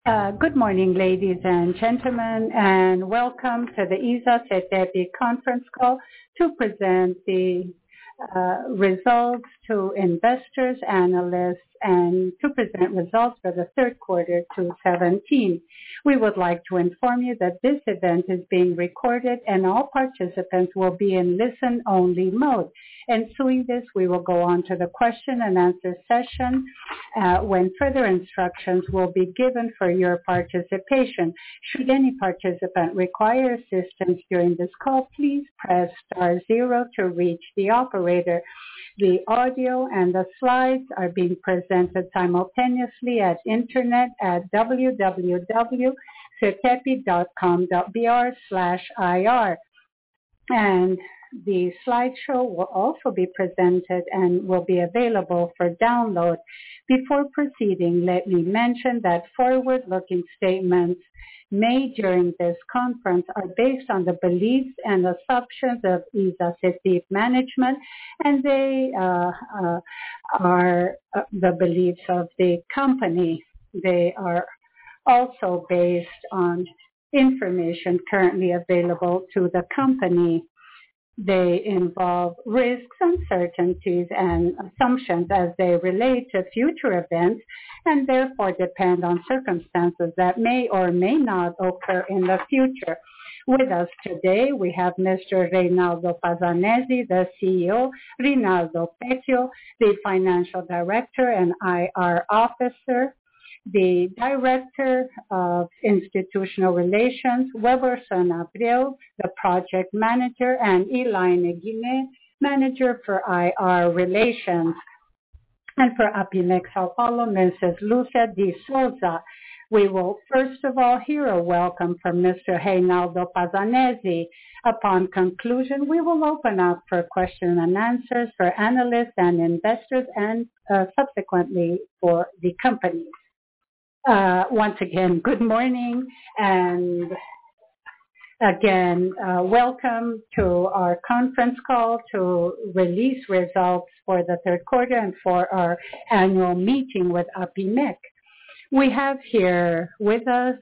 Good morning, ladies and gentlemen, and welcome to the ISA CETEPI conference call to present the results to investors, analysts, and to present results for the third quarter 2017. We would like to inform you that this event is being recorded and all participants will be in listen-only mode. Ensuing this, we will go on to the question and answer session when further instructions will be given for your participation. Should any participant require assistance during this call, please press *0 to reach the operator. The audio and the slides are being presented simultaneously at internet at www.cetepi.com.br/ir. And the slideshow will also be presented and will be available for download. Before proceeding, let me mention that forward-looking statements made during this conference are based on the beliefs and assumptions of ISA CETEPI management, and they are the beliefs of the company. They are also based on information currently available to the company. They involve risks, uncertainties, and assumptions as they relate to future events and therefore depend on circumstances that may or may not occur in the future. With us today, we have Mr. Reynaldo Passanezi, the CEO, Rinaldo Pecchio, the Financial Director and IR Officer, the Director of Institutional Relations, Weberson Abreu, the Project Manager, and Elaine Guiné, Manager for IR Relations. And for APIMEC São Paulo, Mrs. Lúcia de Souza. We will first of all hear a welcome from Mr. Reynaldo Passanezi. Upon conclusion, we will open up for questions and answers for analysts and investors and subsequently for the companies. Once again, good morning, and again, welcome to our conference call to release results for the third quarter and for our annual meeting with APIMEC. We have here with us,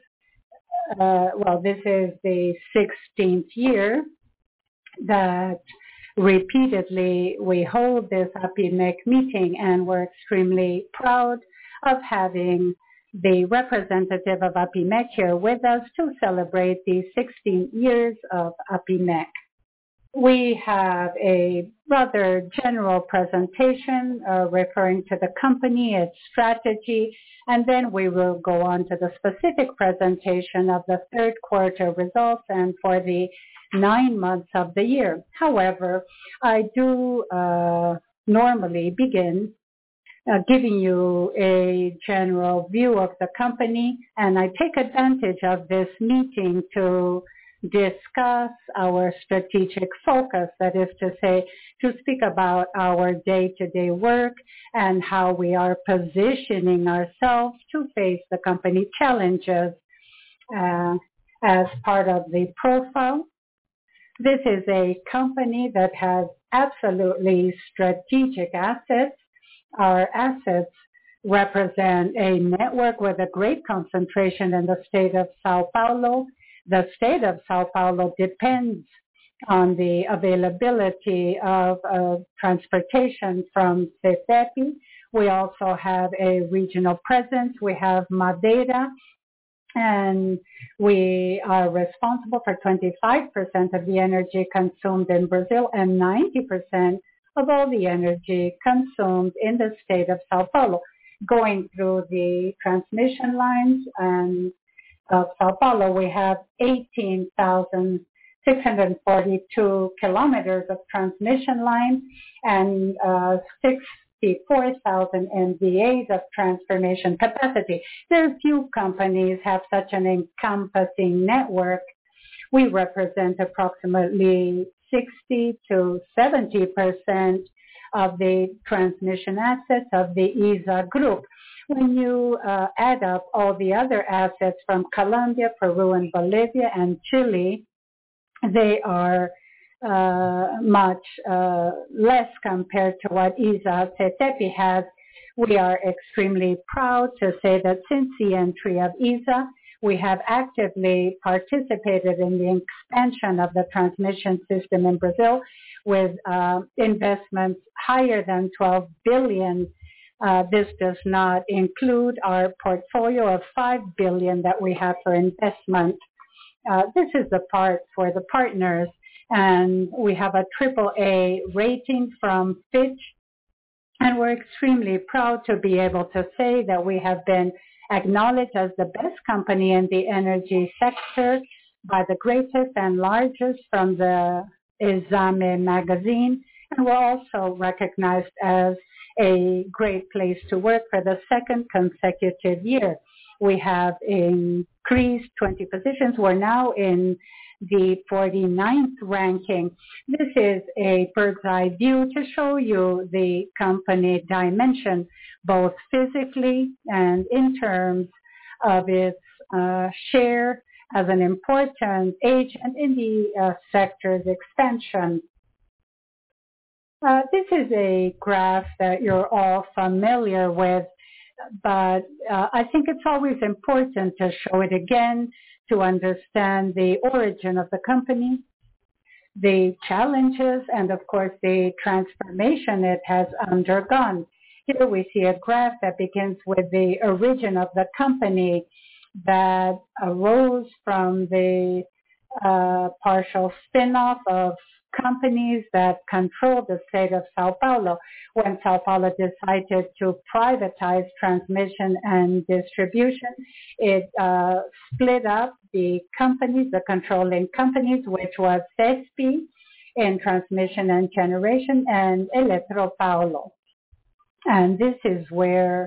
this is the 16th year that repeatedly we hold this APIMEC meeting, and we're extremely proud of having the representative of APIMEC here with us to celebrate the 16 years of APIMEC. We have a rather general presentation referring to the company, its strategy, and then we will go on to the specific presentation of the third quarter results and for the 9 months of the year. However, I do normally begin giving you a general view of the company, and I take advantage of this meeting to discuss our strategic focus, that is to say, to speak about our day-to-day work and how we are positioning ourselves to face the company challenges as part of the profile. This is a company that has absolutely strategic assets. Our assets represent a network with a great concentration in the state of Sao Paulo. The state of Sao Paulo depends on the availability of transportation from CETEPI. We also have a regional presence. We have Madeira, and we are responsible for 25% of the energy consumed in Brazil and 90% of all the energy consumed in the state of Sao Paulo. Going through the transmission lines and of Sao Paulo, we have 18,642 kilometers of transmission lines and 64,000 MVAs of transformation capacity. Very few companies have such an encompassing network. We represent approximately 60 to 70% of the transmission assets of the ISA group. When you add up all the other assets from Colombia, Peru, and Bolivia, and Chile, they are much less compared to what ISA CETEPI has. We are extremely proud to say that since the entry of ISA, we have actively participated in the expansion of the transmission system in Brazil with investments higher than 12 billion. This does not include our portfolio of 5 billion that we have for investment. This is the part for the partners, and we have a AAA rating from Fitch, and we're extremely proud to be able to say that we have been acknowledged as the best company in the energy sector by the greatest and largest from the Exame magazine, and we're also recognized as a great place to work for the second consecutive year. We have increased 20 positions. We're now in the 49th ranking. This is a bird's eye view to show you the company dimension, both physically and in terms of its share as an important agent in the sector's expansion. This is a graph that you're all familiar with, but I think it's always important to show it again to understand the origin of the company, the challenges, and of course the transformation it has undergone. Here we see a graph that begins with the origin of the company that arose from the partial spin-off of companies that control the state of Sao Paulo. When Sao Paulo decided to privatize transmission and distribution, it split up the companies, the controlling companies, which was CESP in transmission and generation and Eletropaulo. And this is where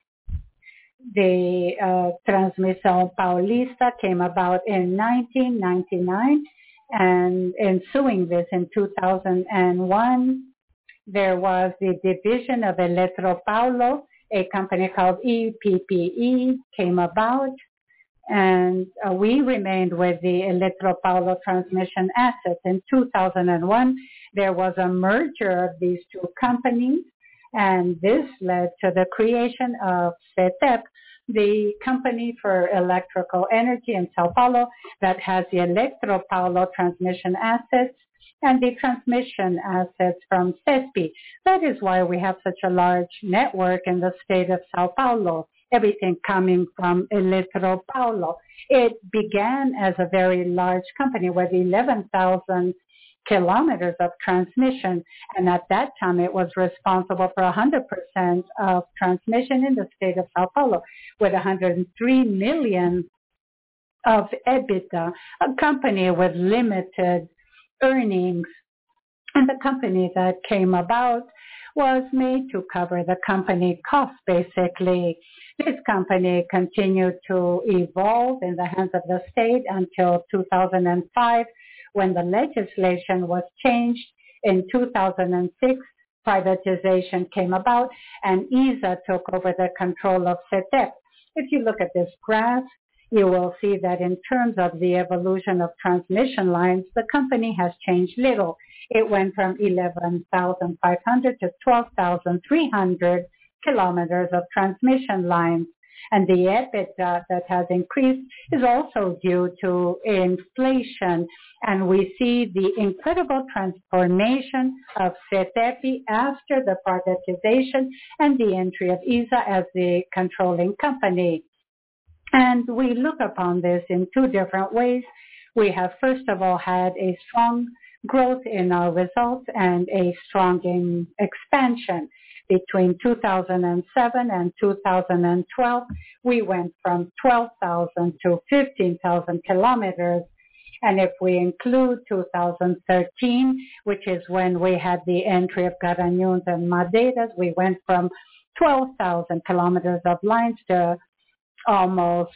the Transmissão Paulista came about in 1999, and ensuing this in 2001, there was the division of Eletropaulo, a company called EPPE came about, and we remained with the Eletropaulo transmission assets. In 2001, there was a merger of these two companies, and this led to the creation of CETEP, the company for electrical energy in Sao Paulo that has the Eletropaulo transmission assets and the transmission assets from CESP. That is why we have such a large network in the state of Sao Paulo, everything coming from Eletropaulo. It began as a very large company with 11,000 kilometers of transmission, and at that time it was responsible for 100% of transmission in the state of Sao Paulo with 103 million of EBITDA, a company with limited earnings. And the company that came about was made to cover the company costs, basically. This company continued to evolve in the hands of the state until 2005, when the legislation was changed. In 2006, privatization came about, and ISA took over the control of CETEP. If you look at this graph, you will see that in terms of the evolution of transmission lines, the company has changed little. It went from 11,500 to 12,300 kilometers of transmission lines. And the EBITDA that has increased is also due to inflation. And we see the incredible transformation of CETEP after the privatization and the entry of ISA as the controlling company. And we look upon this in two different ways. We have, first of all, had a strong growth in our results and a strong expansion. Between 2007 and 2012, we went from 12,000 to 15,000 kilometers. And if we include 2013, which is when we had the entry of Garanhuns and Madeiras, we went from 12,000 kilometers of lines to almost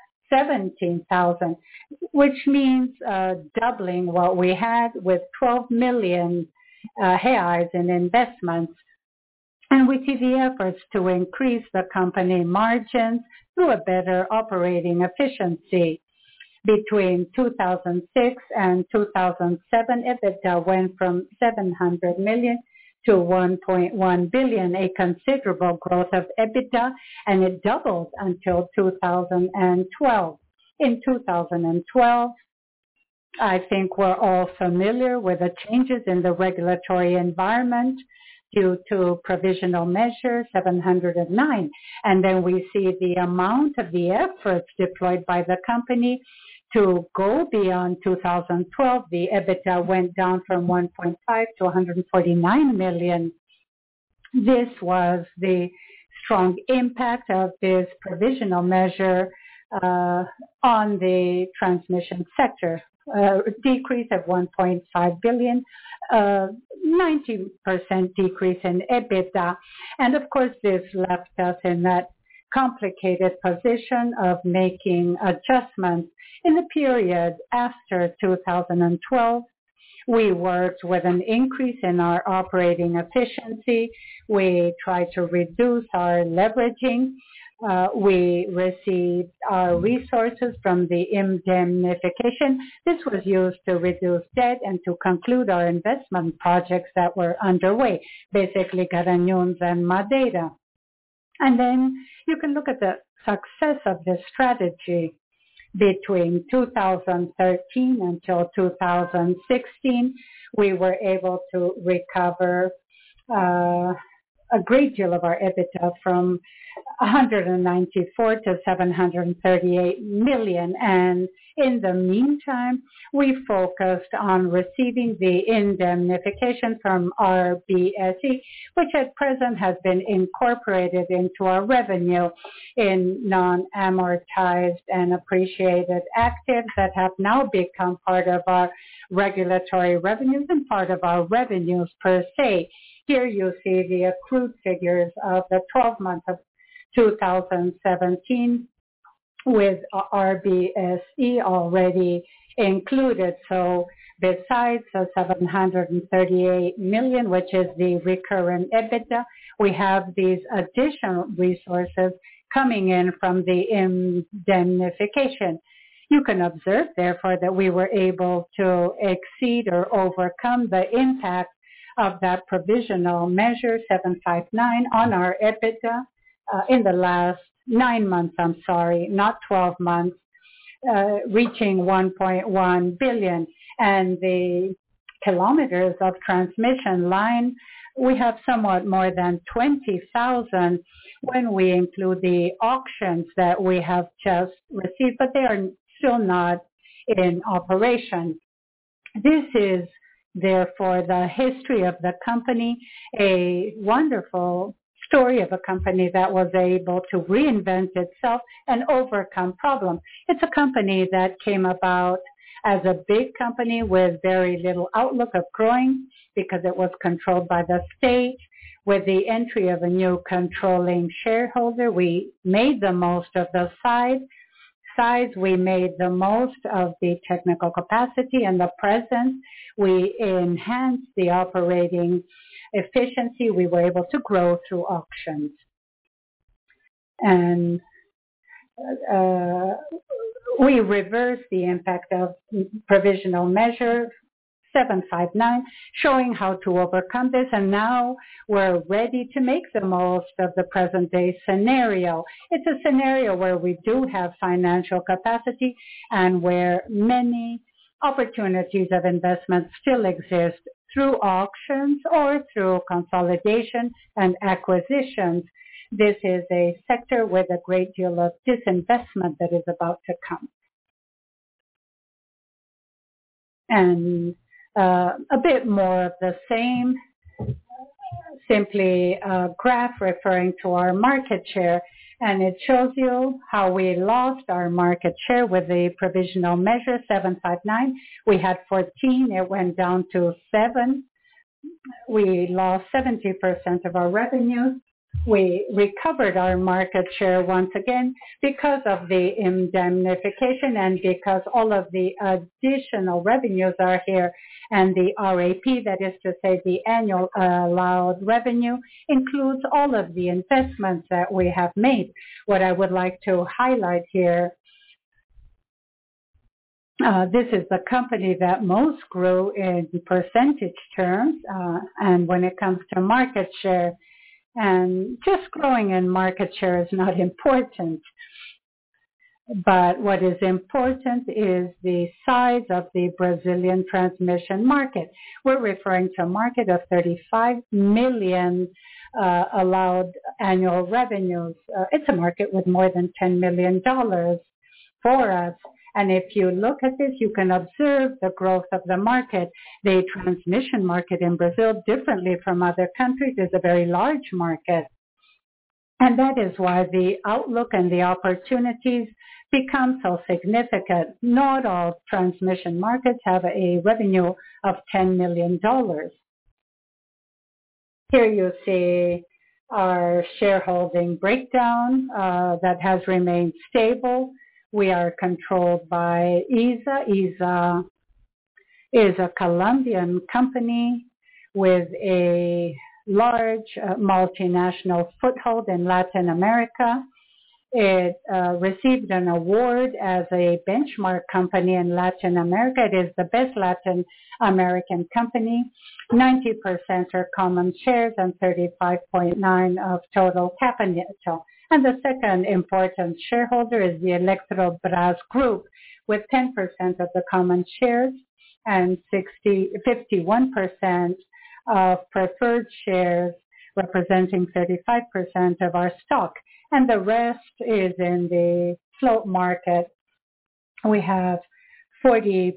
17,000, which means doubling what we had with 12 million reais in investments. And we see the efforts to increase the company margins through a better operating efficiency. Between 2006 and 2007, EBITDA went from 700 million to 1.1 billion, a considerable growth of EBITDA, and it doubled until 2012. In 2012, I think we're all familiar with the changes in the regulatory environment due to provisional measure 709. And then we see the amount of the efforts deployed by the company to go beyond 2012. The EBITDA went down from 1.5 to 149 million. This was the strong impact of this provisional measure on the transmission sector. Decrease of 1.5 billion, 90% decrease in EBITDA. And of course, this left us in that complicated position of making adjustments. In the period after 2012, we worked with an increase in our operating efficiency. We tried to reduce our leveraging. We received our resources from the indemnification. This was used to reduce debt and to conclude our investment projects that were underway, basically Garanhuns and Madeira. And then you can look at the success of this strategy. Between 2013 until 2016, we were able to recover a great deal of our EBITDA from 194 to 738 million. And in the meantime, we focused on receiving the indemnification from RBSE, which at present has been incorporated into our revenue in non-amortized and appreciated actives that have now become part of our regulatory revenues and part of our revenues per se. Here you see the accrued figures of the 12 months of 2017 with RBSE already included. So besides the 738 million, which is the recurrent EBITDA, we have these additional resources coming in from the indemnification. You can observe, therefore, that we were able to exceed or overcome the impact of that provisional measure 759 on our EBITDA in the last 9 months, not 12 months, reaching 1.1 billion. And the kilometers of transmission line, we have somewhat more than 20,000 when we include the auctions that we have just received, but they are still not in operation. This is therefore the history of the company, a wonderful story of a company that was able to reinvent itself and overcome problems. It's a company that came about as a big company with very little outlook of growing because it was controlled by the state. With the entry of a new controlling shareholder, we made the most of the size. We made the most of the technical capacity and the presence. We enhanced the operating efficiency. We were able to grow through auctions. And we reversed the impact of provisional measure 759, showing how to overcome this. And now we're ready to make the most of the present day scenario. It's a scenario where we do have financial capacity and where many opportunities of investment still exist through auctions or through consolidation and acquisitions. This is a sector with a great deal of disinvestment that is about to come. And a bit more of the same, simply a graph referring to our market share. And it shows you how we lost our market share with the provisional measure 759. We had 14, it went down to 7. We lost 70% of our revenue. We recovered our market share once again because of the indemnification and because all of the additional revenues are here. And the RAP, that is to say the annual allowed revenue, includes all of the investments that we have made. What I would like to highlight here This is the company that most grew in percentage terms, and when it comes to market share, and just growing in market share is not important. But what is important is the size of the Brazilian transmission market. We're referring to a market of 35 million allowed annual revenues. It's a market with more than $10 million for us. And if you look at this, you can observe the growth of the market. The transmission market in Brazil, differently from other countries, is a very large market. And that is why the outlook and the opportunities become so significant. Not all transmission markets have a revenue of $10 million. Here you see our shareholding breakdown that has remained stable. We are controlled by ISA. ISA is a Colombian company with a large multinational foothold in Latin America. It received an award as a benchmark company in Latin America. It is the best Latin American company. 90% are common shares and 35.9% of total capital. And the second important shareholder is the Eletrobras Group with 10% of the common shares and 51% of preferred shares, representing 35% of our stock. And the rest is in the float market. We have 40%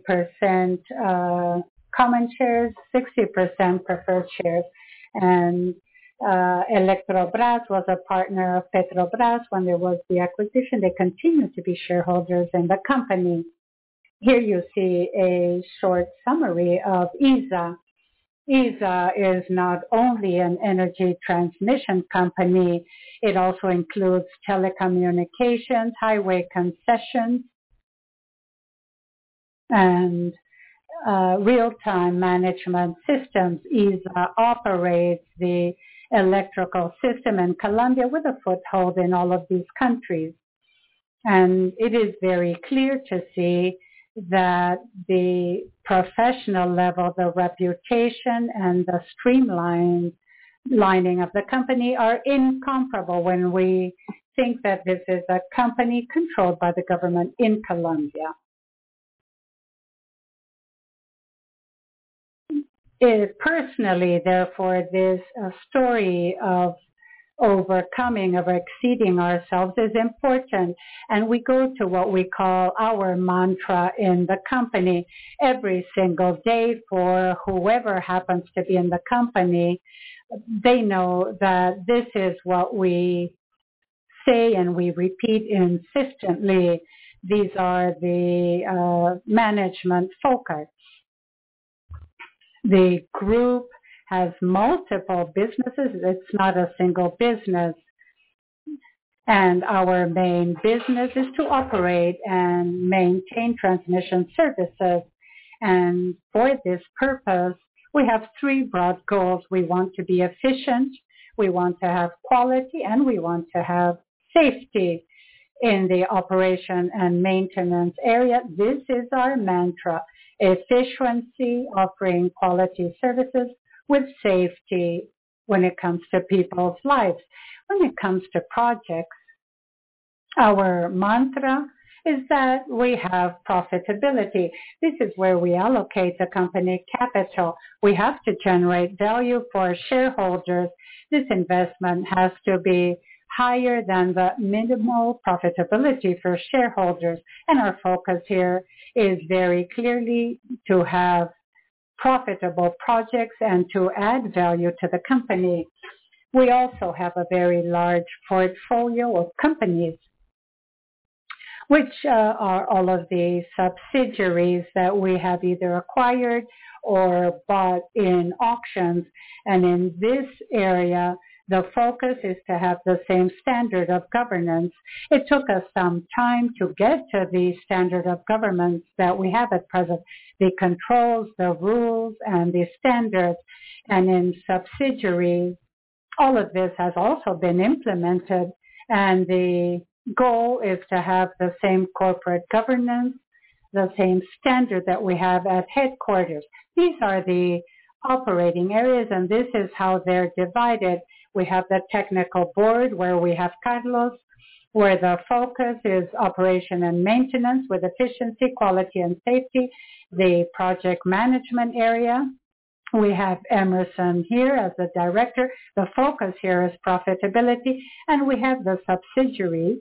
common shares, 60% preferred shares. And Eletrobras was a partner of Petrobras when there was the acquisition. They continue to be shareholders in the company. Here you see a short summary of ISA. ISA is not only an energy transmission company, it also includes telecommunications, highway concessions, and real-time management systems. ISA operates the electrical system in Colombia with a foothold in all of these countries. And it is very clear to see that the professional level, the reputation, and the streamlining of the company are incomparable when we think that this is a company controlled by the government in Colombia. Personally, therefore, this story of overcoming, of exceeding ourselves is important. And we go to what we call our mantra in the company every single day. For whoever happens to be in the company, they know that this is what we say and we repeat insistently. These are the management focus. The group has multiple businesses. It's not a single business. And our main business is to operate and maintain transmission services. And for this purpose, we have three broad goals. We want to be efficient, we want to have quality, and we want to have safety in the operation and maintenance area. This is our mantra: efficiency, offering quality services with safety when it comes to people's lives. When it comes to projects, our mantra is that we have profitability. This is where we allocate the company capital. We have to generate value for shareholders. This investment has to be higher than the minimal profitability for shareholders. And our focus here is very clearly to have profitable projects and to add value to the company. We also have a very large portfolio of companies, which are all of the subsidiaries that we have either acquired or bought in auctions. And in this area, the focus is to have the same standard of governance. It took us some time to get to the standard of governance that we have at present, the controls, the rules, and the standards. And in subsidiaries, all of this has also been implemented, and the goal is to have the same corporate governance the same standard that we have at headquarters. These are the operating areas, and this is how they're divided. We have the technical board where we have Carlos, where the focus is operation and maintenance with efficiency, quality, and safety. The project management area, we have Emerson here as the director. The focus here is profitability, and we have the subsidiaries.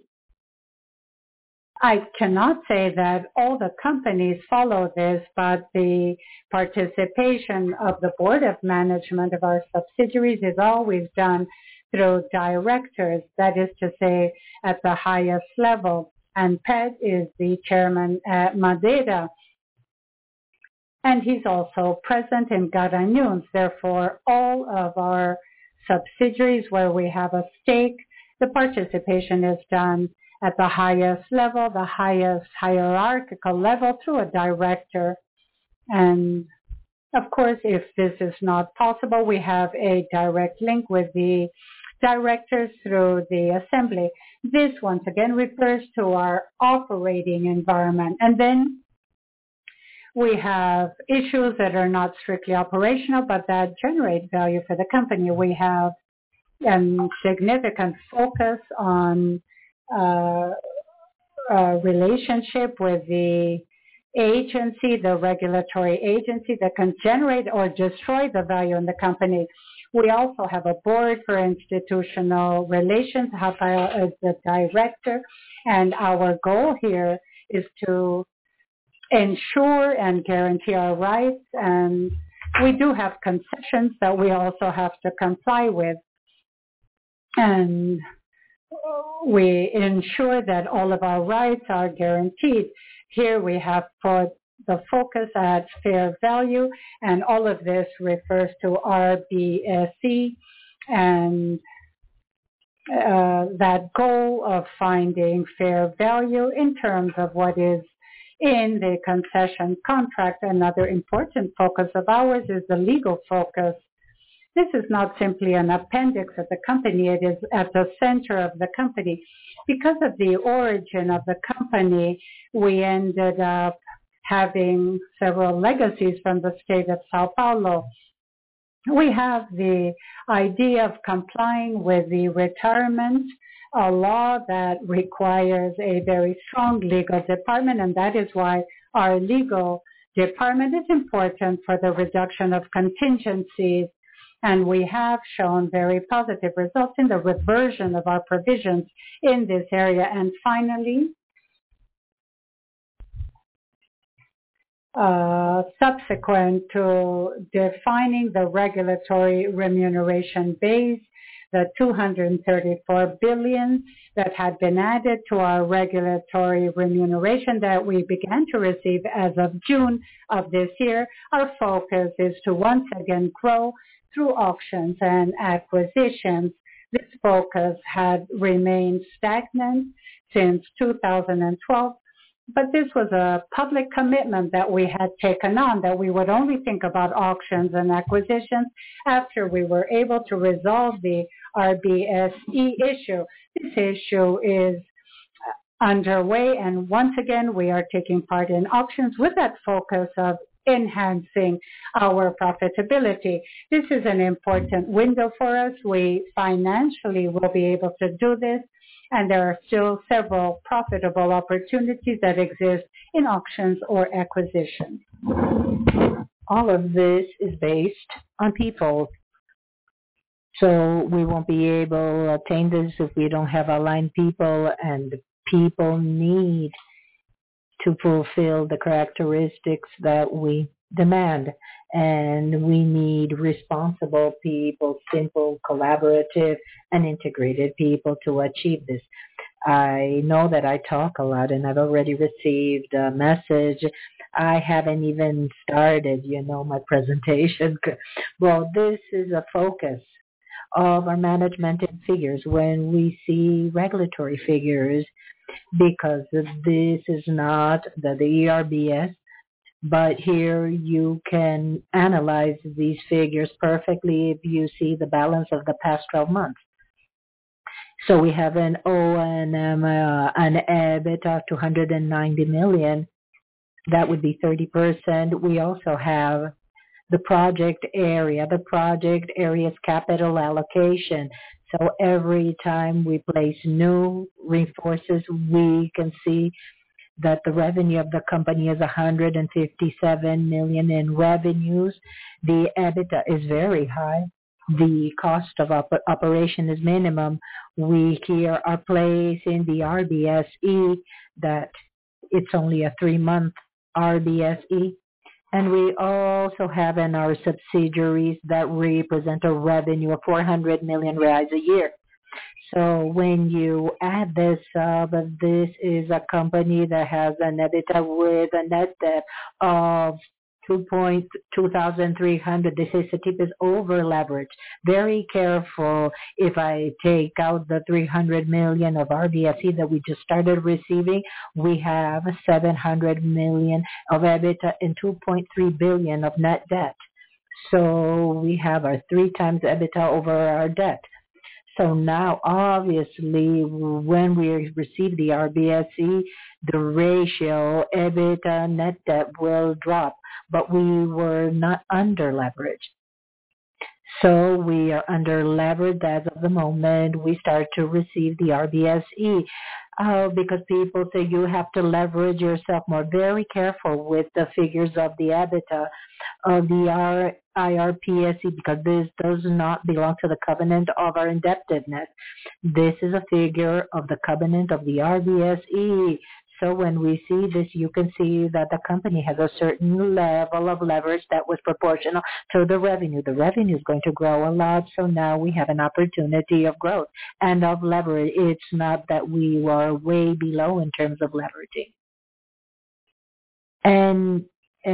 I cannot say that all the companies follow this, but the participation of the board of management of our subsidiaries is always done through directors, that is to say, at the highest level. And Pet is the chairman at Madeira. And he's also present in Garanhuns. Therefore, all of our subsidiaries where we have a stake, the participation is done at the highest level, the highest hierarchical level through a director. And of course, if this is not possible, we have a direct link with the directors through the assembly. This once again refers to our operating environment. And then we have issues that are not strictly operational, but that generate value for the company. We have a significant focus on relationship with the agency, the regulatory agency that can generate or destroy the value in the company. We also have a board for institutional relations. Rafael is the director, and our goal here is to ensure and guarantee our rights, and we do have concessions that we also have to comply with. And we ensure that all of our rights are guaranteed. Here we have put the focus at fair value, and all of this refers to RBSE and that goal of finding fair value in terms of what is in the concession contract. Another important focus of ours is the legal focus. This is not simply an appendix of the company, it is at the center of the company. Because of the origin of the company, we ended up having several legacies from the state of Sao Paulo. We have the idea of complying with the retirement, a law that requires a very strong legal department, and that is why our legal department is important for the reduction of contingencies. And we have shown very positive results in the reversion of our provisions in this area. And finally, subsequent to defining the regulatory remuneration base, the 234 billion that had been added to our regulatory remuneration that we began to receive as of June of this year, our focus is to once again grow through auctions and acquisitions. This focus had remained stagnant since 2012, but this was a public commitment that we had taken on, that we would only think about auctions and acquisitions after we were able to resolve the RBSE issue. This issue is underway, and once again we are taking part in auctions with that focus of enhancing our profitability. This is an important window for us. We financially will be able to do this, and there are still several profitable opportunities that exist in auctions or acquisitions. All of this is based on people. So we won't be able to attain this if we don't have aligned people, and people need to fulfill the characteristics that we demand. And we need responsible people, simple, collaborative, and integrated people to achieve this. I know that I talk a lot, and I've already received a message. I haven't even started, my presentation. Well, this is a focus of our management figures when we see regulatory figures, because this is not the ERBS, but here you can analyze these figures perfectly if you see the balance of the past 12 months. So we have an O&M, an EBIT of 290 million, That would be 30%. We also have the project area. The project area's capital allocation. So every time we place new reinforces, we can see that the revenue of the company is 157 million in revenues. The EBITDA is very high. The cost of operation is minimum. We here are placing the RBSE that it's only a 3-month RBSE. And we also have in our subsidiaries that represent a revenue of 400 million reais a year. So when you add this up, this is a company that has an EBITDA with a net debt of 2,300. This is Cetip is over leveraged. Very careful. If I take out the 300 million of RBSE that we just started receiving, we have 700 million of EBITDA and 2.3 billion of net debt. So we have our 3 times EBITDA over our debt. So now, obviously, when we receive the RBSE, the ratio EBITDA net debt will drop, but we were not under leverage. So we are under leverage as of the moment we start to receive the RBSE. Because people say you have to leverage yourself more. Very careful with the figures of the EBITDA of the IRPSE, because this does not belong to the covenant of our indebtedness. This is a figure of the covenant of the RBSE. So when we see this, you can see that the company has a certain level of leverage that was proportional to the revenue. The revenue is going to grow a lot, so now we have an opportunity of growth and of leverage. It's not that we were way below in terms of leveraging. And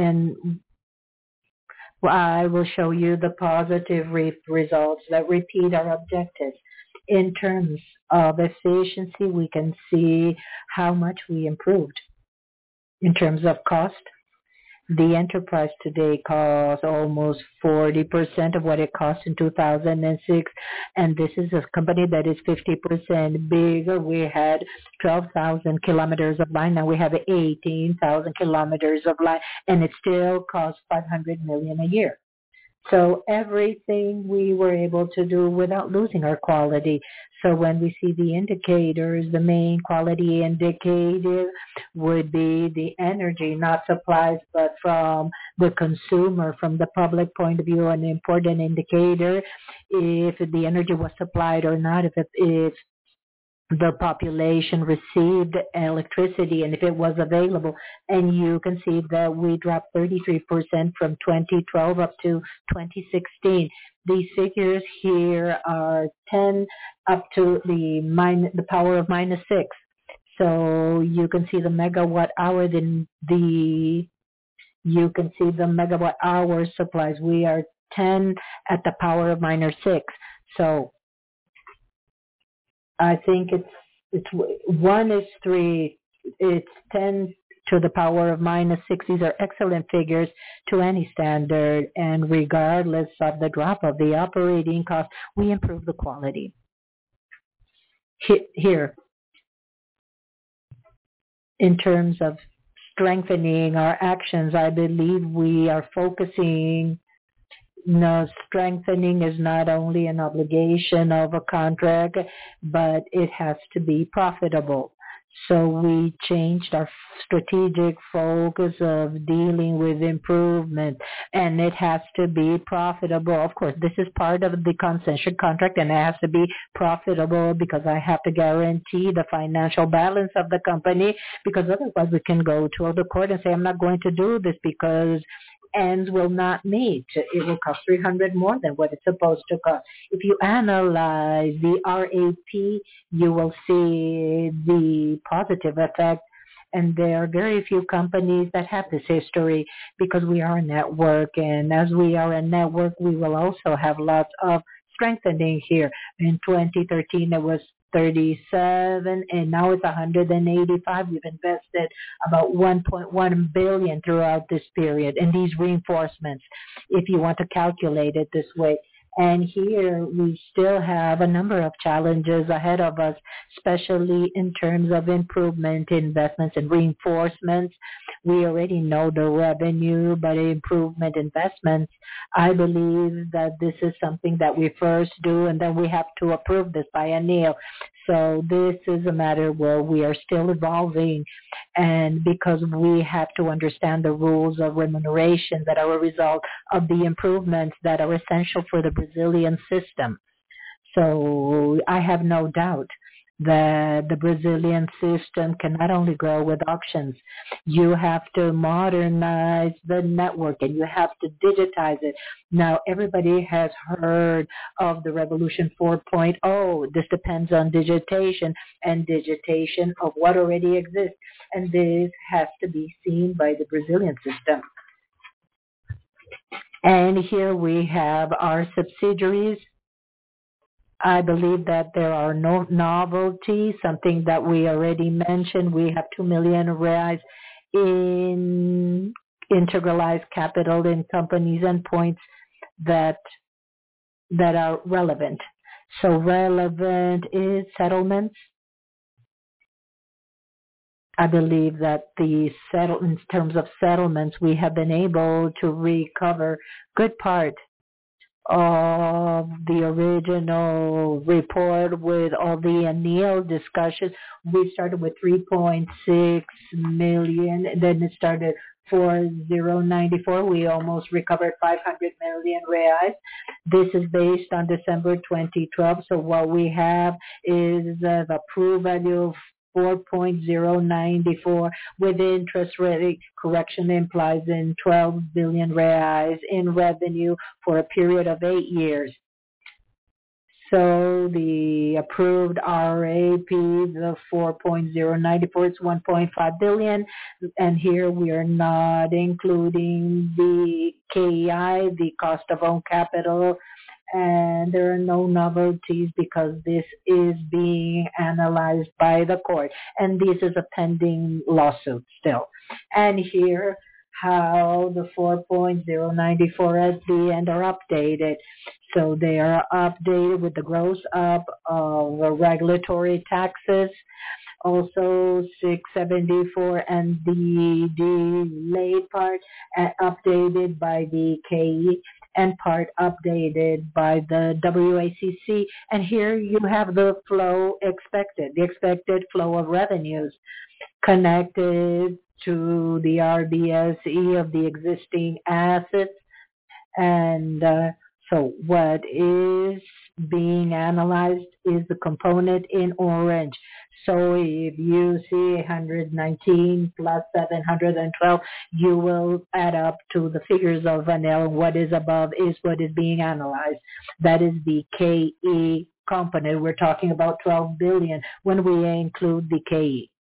I will show you the positive results that repeat our objectives. In terms of efficiency, we can see how much we improved. In terms of cost, the enterprise today costs almost 40% of what it cost in 2006, and this is a company that is 50% bigger. We had 12,000 kilometers of line, now we have 18,000 kilometers of line, and it still costs 500 million a year. So everything we were able to do without losing our quality. So when we see the indicators, the main quality indicator would be the energy, not supplies, but from the consumer, from the public point of view, an important indicator, if the energy was supplied or not, if the population received electricity and if it was available. And you can see that we dropped 33% from 2012 up to 2016. These figures here are 10 up to the power of -6. So you can see the megawatt hour, you can see the megawatt hour supplies. We are 10 at the power of -6. So I think it's 1 is 3, it's 10 to the power of -6. These are excellent figures to any standard, and regardless of the drop of the operating cost, we improve the quality. Here, in terms of strengthening our actions, I believe we are focusing. No, strengthening is not only an obligation of a contract, but it has to be profitable. So we changed our strategic focus of dealing with improvement, and it has to be profitable. Of course, this is part of the concession contract, and it has to be profitable because I have to guarantee the financial balance of the company, because otherwise we can go to the court and say, I'm not going to do this because ends will not meet. It will cost 300 more than what it's supposed to cost. If you analyze the RAP, you will see the positive effect. And there are very few companies that have this history because we are a network. And as we are a network, we will also have lots of strengthening here. In 2013, it was 37 and now it's 185. We've invested about 1.1 billion throughout this period in these reinforcements, if you want to calculate it this way. And here we still have a number of challenges ahead of us, especially in terms of improvement, investments and reinforcements. We already know the revenue, but improvement investments, I believe that this is something that we first do, and then we have to approve this by ANEEL. So this is a matter where we are still evolving, and because we have to understand the rules of remuneration that are a result of the improvements that are essential for the Brazilian system. So I have no doubt that the Brazilian system can not only grow with auctions, you have to modernize the network and you have to digitize it. Now, everybody has heard of the Revolution 4.0. This depends on digitation and digitation of what already exists. And this has to be seen by the Brazilian system. And here we have our subsidiaries. I believe that there are no novelties, something that we already mentioned. We have 2 million reais in integralized capital in companies and points that are relevant. So relevant is settlements. I believe that in terms of settlements, we have been able to recover good part of the original report with all the ANEEL discussions. We started with 3.6 million, then it started 4,094. We almost recovered 500 million reais. This is based on December 2012. So what we have is the approved value of 4.094 with interest rate correction implies in 12 billion reais in revenue for a period of 8 years. So the approved RAP, the 4.094, it's 1.5 billion. And here we are not including the KEI, the cost of own capital, and there are no novelties because this is being analyzed by the court. And this is a pending lawsuit still. And here how the 4.094 at the end are updated. So they are updated with the gross up of regulatory taxes, also 674 and the delayed part updated by the KE and part updated by the WACC. And here you have the flow expected, the expected flow of revenues connected to the RBSE of the existing assets. And so what is being analyzed is the component in orange. So if you see 119 plus 712, you will add up to the figures of ANEEL. What is above is what is being analyzed. That is the KE component. We're talking about 12 billion when we include the KE.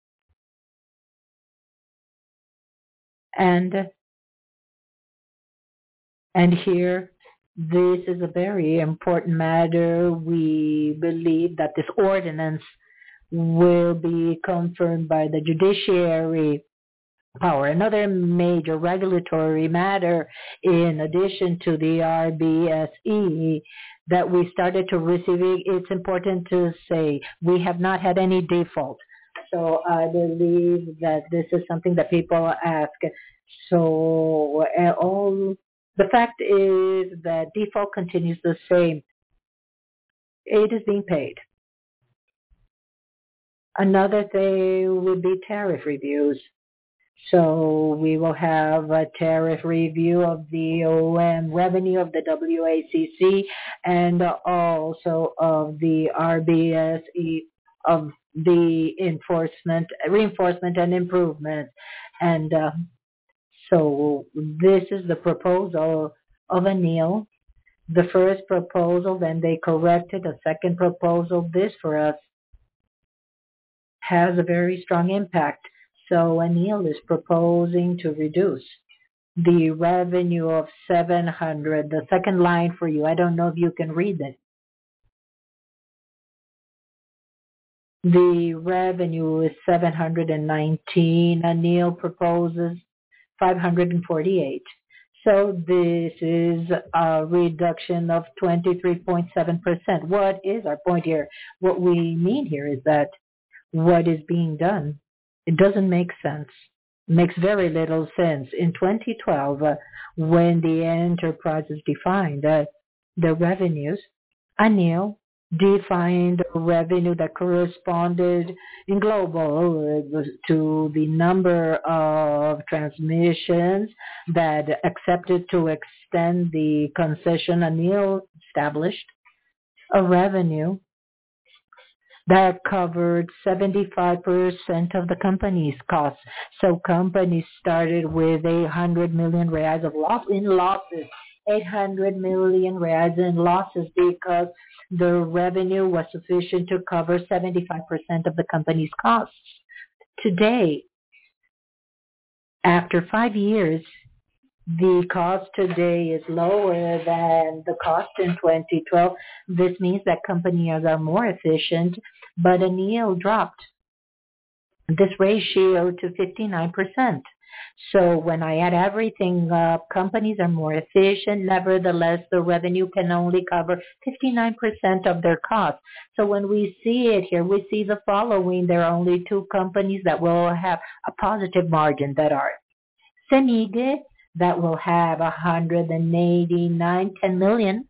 And here, this is a very important matter. We believe that this ordinance will be confirmed by the judiciary power. Another major regulatory matter, in addition to the RBSE, that we started to receive, it's important to say we have not had any default. So I believe that this is something that people ask. So the fact is that default continues the same. It is being paid. Another thing would be tariff reviews. So we will have a tariff review of the OM revenue of the WACC and also of the RBSE of the reinforcement and improvement. And so this is the proposal of ANEEL. The first proposal, then they corrected a second proposal. This for us has a very strong impact. So ANEEL is proposing to reduce the revenue of 700, the second line for you. I don't know if you can read it. The revenue is 719. ANEEL proposes 548. So this is a reduction of 23.7%. What is our point here? What we mean here is that what is being done, it doesn't make sense. makes very little sense. In 2012, when the enterprises defined the revenues, ANEEL defined a revenue that corresponded in global to the number of transmissions that accepted to extend the concession. ANEEL established a revenue that covered 75% of the company's costs. So companies started with 800 million reais of losses, 800 million reais in losses because the revenue was sufficient to cover 75% of the company's costs. Today, after 5 years, the cost today is lower than the cost in 2012. This means that companies are more efficient, but ANEEL dropped this ratio to 59%. So when I add everything up, companies are more efficient. Nevertheless, the revenue can only cover 59% of their costs. So when we see it here, we see the following. There are only two companies that will have a positive margin, that are CEMIG, that will have 189, 10 million.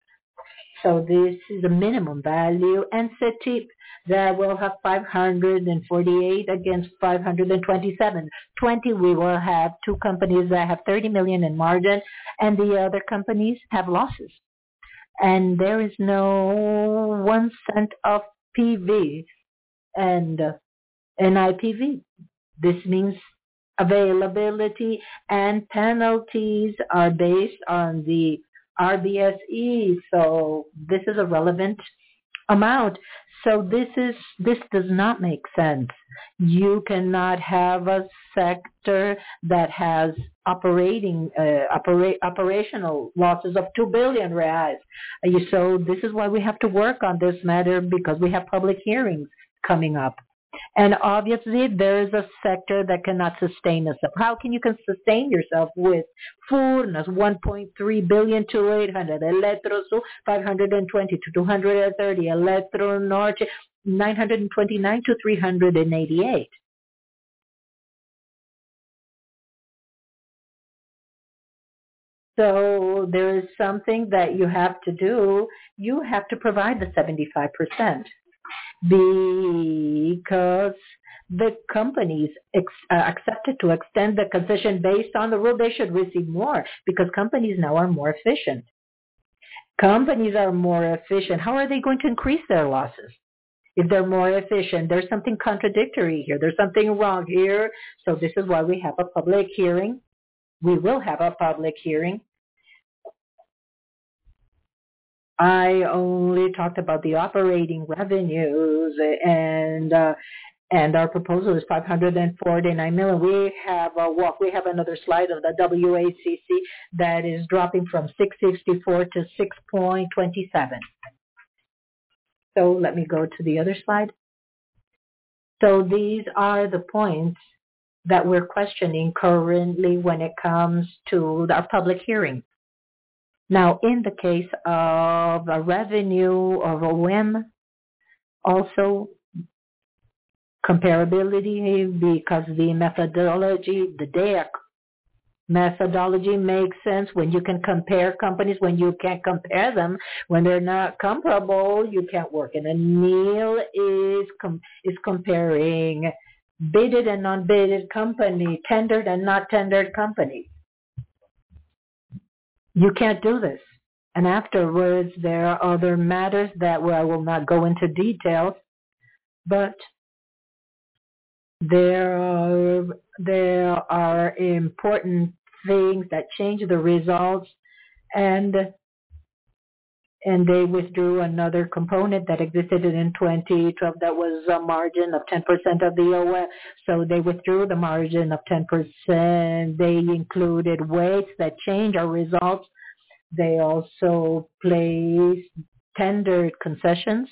So this is a minimum value. And CETIP, that will have 548 against 527. 20, we will have two companies that have 30 million in margin, and the other companies have losses. And there is no 1 cent of PV and IPV. This means availability and penalties are based on the RBSE. So this is a relevant amount. So this does not make sense. You cannot have a sector that has operational losses of 2 billion reais. So this is why we have to work on this matter, because we have public hearings coming up. And obviously, there is a sector that cannot sustain itself. How can you sustain yourself with Furnas, 1.3 billion to 800, Eletrosul, 520 to 230, Eletronorte, 929 to 388? So there is something that you have to do. You have to provide the 75%. Because the companies accepted to extend the concession based on the rule, they should receive more, because companies now are more efficient. Companies are more efficient. How are they going to increase their losses? If they're more efficient, there's something contradictory here. There's something wrong here. So this is why we have a public hearing. We will have a public hearing. I only talked about the operating revenues, and our proposal is 549 million. We have another slide of the WACC that is dropping from 664 to 6.27. So let me go to the other slide. So these are the points that we're questioning currently when it comes to our public hearing. Now, in the case of a revenue of OM, also comparability, because the methodology, the DEC methodology makes sense when you can compare companies. When you can't compare them, when they're not comparable, you can't work. And ANEEL is comparing bidded and non-bidded company, tendered and not tendered companies. You can't do this. And afterwards, there are other matters that I will not go into details, but there are important things that change the results, and they withdrew another component that existed in 2012 that was a margin of 10% of the OM. So they withdrew the margin of 10%. They included weights that change our results. They also placed tendered concessions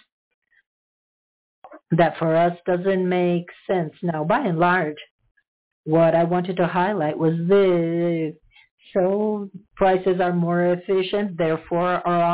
that for us doesn't make sense. Now, by and large, what I wanted to highlight was this. So prices are more efficient, therefore our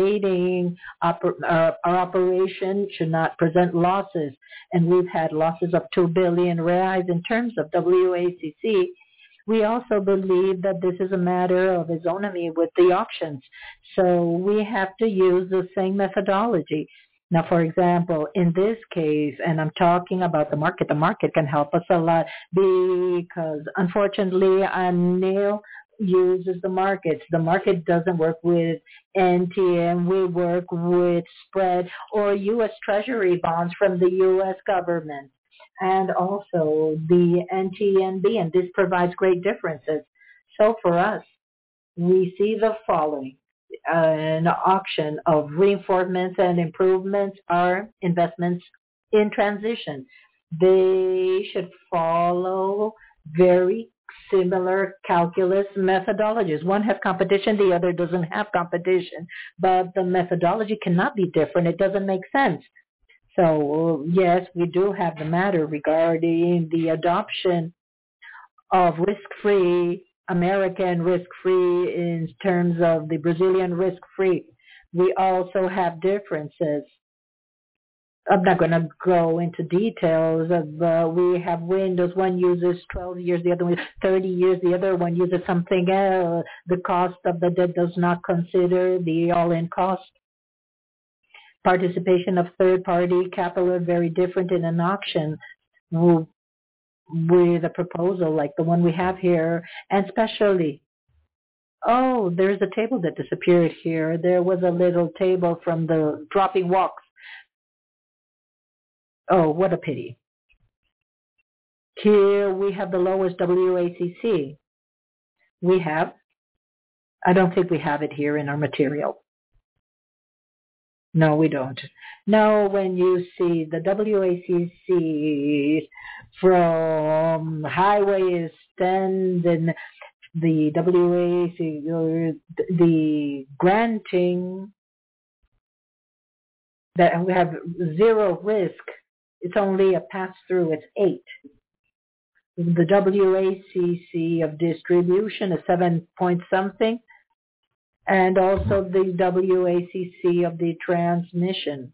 operation should not present losses. And we've had losses of 2 billion reais in terms of WACC. We also believe that this is a matter of economy with the auctions. So we have to use the same methodology. Now, for example, in this case, and I'm talking about the market can help us a lot because unfortunately, ANEEL uses the markets. The market doesn't work with NTN. We work with spread or U.S. Treasury bonds from the U.S. government and also the NTNB, and this provides great differences. So for us, we see the following. An auction of reinforcements and improvements are investments in transition. They should follow very similar calculus methodologies. One has competition, the other doesn't have competition, but the methodology cannot be different. It doesn't make sense. So yes, we do have the matter regarding the adoption of risk-free, American risk-free in terms of the Brazilian risk-free. We also have differences. I'm not going to go into details of, we have windows. One uses 12 years, the other one 30 years, the other one uses something else. The cost of the debt does not consider the all-in cost. Participation of third-party capital are very different in an auction with a proposal like the one we have here, and especially, there's a table that disappeared here. There was a little table from the dropping walks. Oh, what a pity. Here we have the lowest WACC. I don't think we have it here in our material. No, we don't. Now, when you see the WACC from highway stand and the WACC, or the granting, that we have zero risk, it's only a pass-through, it's 8. The WACC of distribution is 7 point something. And also the WACC of the transmission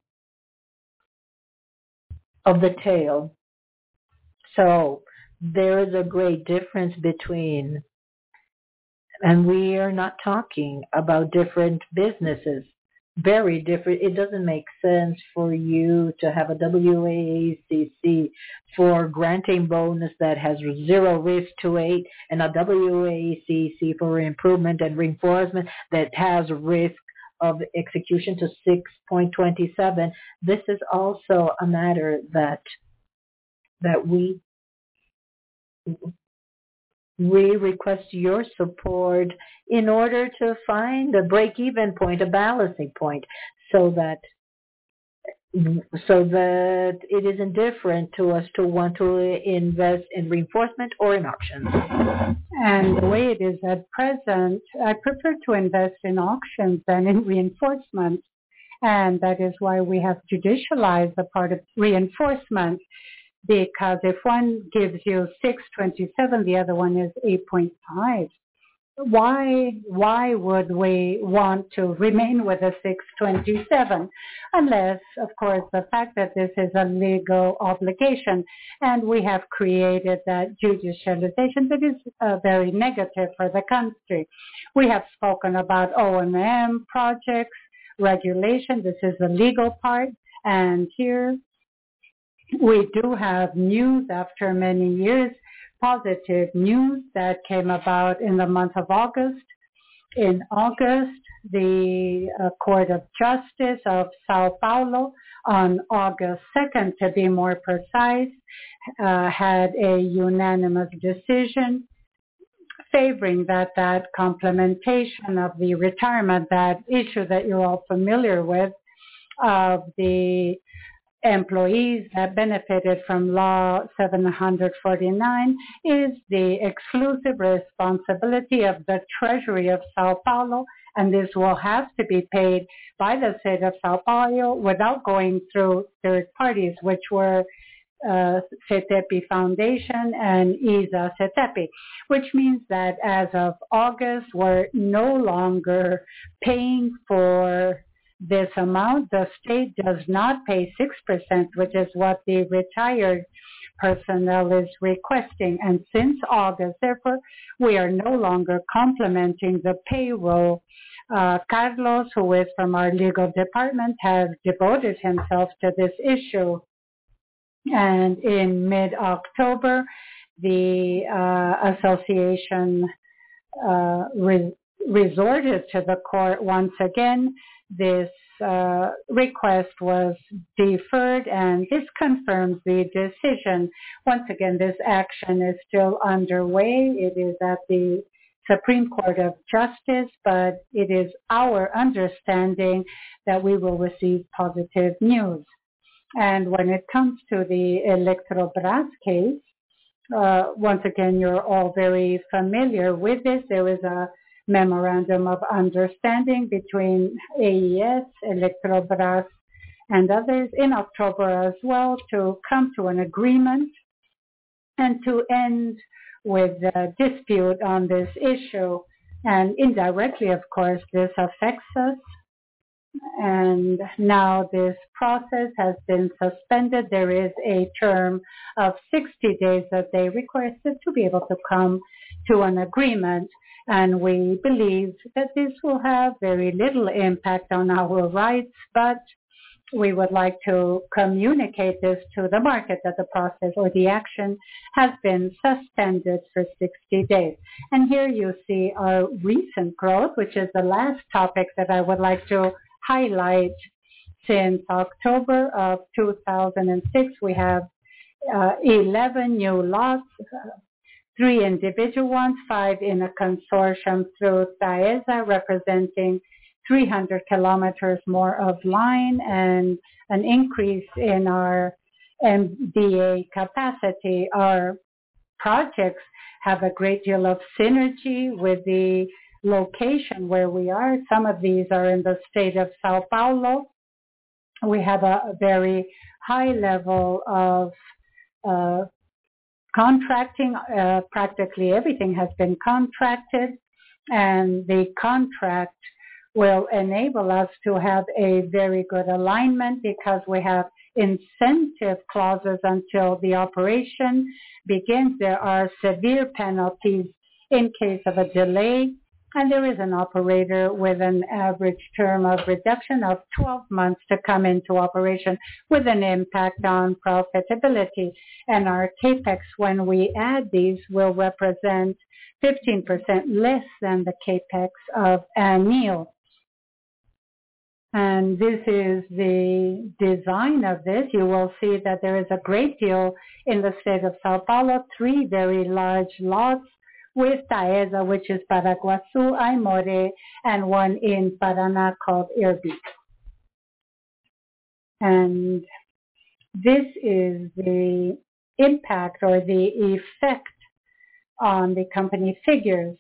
of the tail. So there is a great difference between, and we are not talking about different businesses, very different. It doesn't make sense for you to have a WACC for granting bonus that has zero risk to 8 and a WACC for improvement and reinforcement that has risk of execution to 6.27. This is also a matter that we request your support in order to find a break-even point, a balancing point, so that it is indifferent to us to want to invest in reinforcement or in auctions. And the way it is at present, I prefer to invest in auctions than in reinforcement. And that is why we have judicialized the part of reinforcement. Because if one gives you 6.27, the other one is 8.5. Why would we want to remain with a 6.27? Unless, of course, the fact that this is a legal obligation, and we have created that judicialization that is very negative for the country. We have spoken about O&M projects, regulation. This is the legal part, and here we do have news after many years, positive news that came about in the month of August. In August, the Court of Justice of Sao Paulo, on August 2nd to be more precise, had a unanimous decision favoring that complementation of the retirement, that issue that you're all familiar with, of the employees that benefited from Law 749 is the exclusive responsibility of the Treasury of Sao Paulo, and this will have to be paid by the state of Sao Paulo without going through third parties, which were CETEPI Foundation and ISA CETEPI, which means that as of August, we're no longer paying for this amount. The state does not pay 6%, which is what the retired personnel is requesting. And since August, therefore, we are no longer complementing the payroll. Carlos, who is from our legal department, has devoted himself to this issue. And in mid-October, the association resorted to the court once again. This request was deferred, and this confirms the decision. Once again, this action is still underway. It is at the Supreme Court of Justice, but it is our understanding that we will receive positive news. And when it comes to the Eletrobras case, once again, you're all very familiar with this. There is a memorandum of understanding between AES, Eletrobras, and others in October as well to come to an agreement and to end with the dispute on this issue. And indirectly, of course, this affects us. And now this process has been suspended. There is a term of 60 days that they requested to be able to come to an agreement. And we believe that this will have very little impact on our rights, but we would like to communicate this to the market that the process or the action has been suspended for 60 days. And here you see our recent growth, which is the last topic that I would like to highlight. Since October of 2006, we have 11 new lots, 3 individual ones, 5 in a consortium through TAESA, representing 300 kilometers more of line and an increase in our MDA capacity. Our projects have a great deal of synergy with the location where we are. Some of these are in the state of Sao Paulo. We have a very high level of contracting. Practically everything has been contracted, and the contract will enable us to have a very good alignment because we have incentive clauses until the operation begins. There are severe penalties in case of a delay, and there is an operator with an average term of reduction of 12 months to come into operation with an impact on profitability. And our capex, when we add these, will represent 15% less than the capex of ANEEL. And this is the design of this. You will see that there is a great deal in the state of Sao Paulo, 3 very large lots with TAESA, which is Paraguaçu, Aimoré, and 1 in Paraná called Irbi. And this is the impact or the effect on the company figures.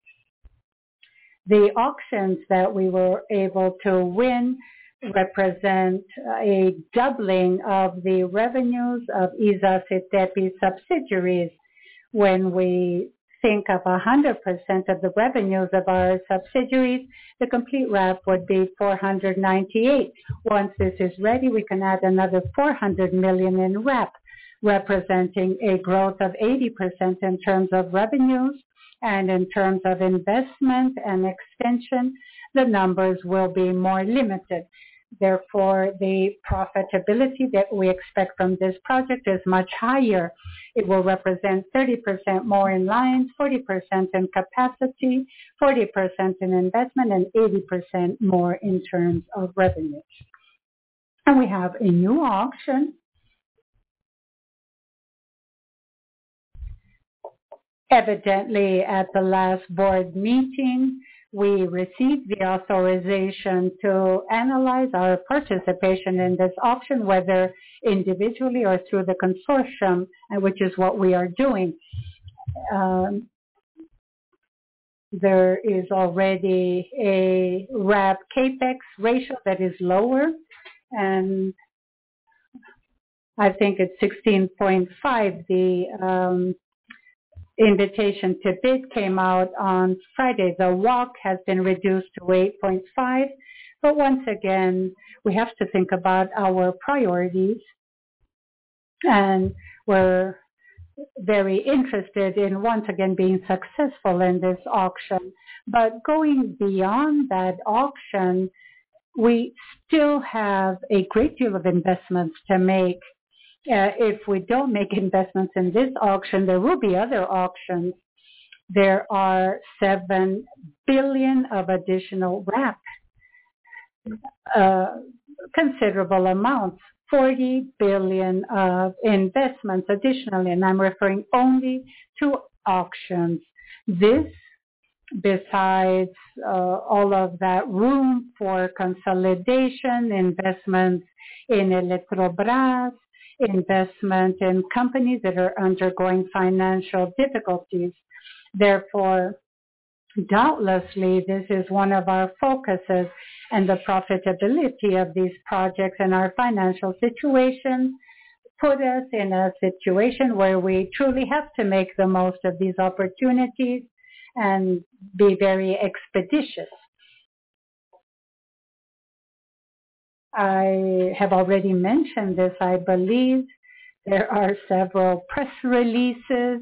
The auctions that we were able to win represent a doubling of the revenues of ISA CETEPI subsidiaries. When we think of 100% of the revenues of our subsidiaries, the complete RAP would be 498. Once this is ready, we can add another 400 million in RAP, representing a growth of 80% in terms of revenues. And in terms of investment and extension, the numbers will be more limited. Therefore, the profitability that we expect from this project is much higher. It will represent 30% more in lines, 40% in capacity, 40% in investment, and 80% more in terms of revenues. And we have a new auction. Evidently, at the last board meeting, we received the authorization to analyze our participation in this auction, whether individually or through the consortium, which is what we are doing. There is already a RAP capex ratio that is lower, and I think it's 16.5. The invitation to bid came out on Friday. The WACC has been reduced to 8.5. But once again, we have to think about our priorities, and we're very interested in once again being successful in this auction. But going beyond that auction, we still have a great deal of investments to make. If we don't make investments in this auction, there will be other auctions. There are 7 billion of additional RAP, considerable amounts, 40 billion of investments additionally, and I'm referring only to auctions. This, besides all of that room for consolidation, investments in Eletrobras, investment in companies that are undergoing financial difficulties. Therefore, doubtlessly, this is one of our focuses, and the profitability of these projects and our financial situation put us in a situation where we truly have to make the most of these opportunities and be very expeditious. I have already mentioned this, I believe. There are several press releases.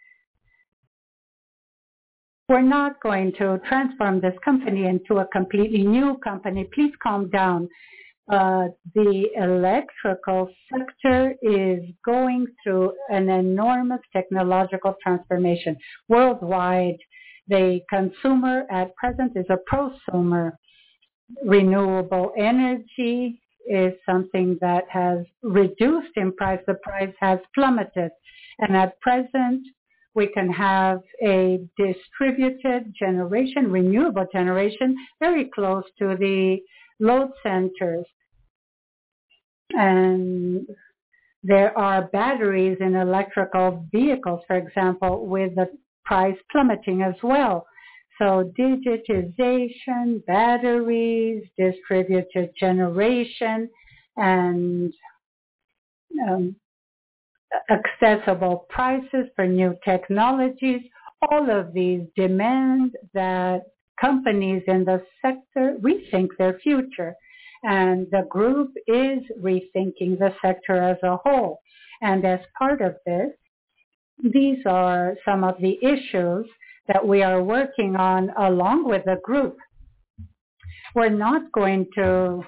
We're not going to transform this company into a completely new company. Please calm down. The electrical sector is going through an enormous technological transformation. Worldwide, the consumer at present is a prosumer. Renewable energy is something that has reduced in price. The price has plummeted. And at present, we can have a distributed generation, renewable generation, very close to the load centers. And there are batteries in electrical vehicles, for example, with the price plummeting as well. So digitization, batteries, distributed generation, and accessible prices for new technologies, all of these demand that companies in the sector rethink their future. And the group is rethinking the sector as a whole. And as part of this, these are some of the issues that we are working on along with the group. We're not going to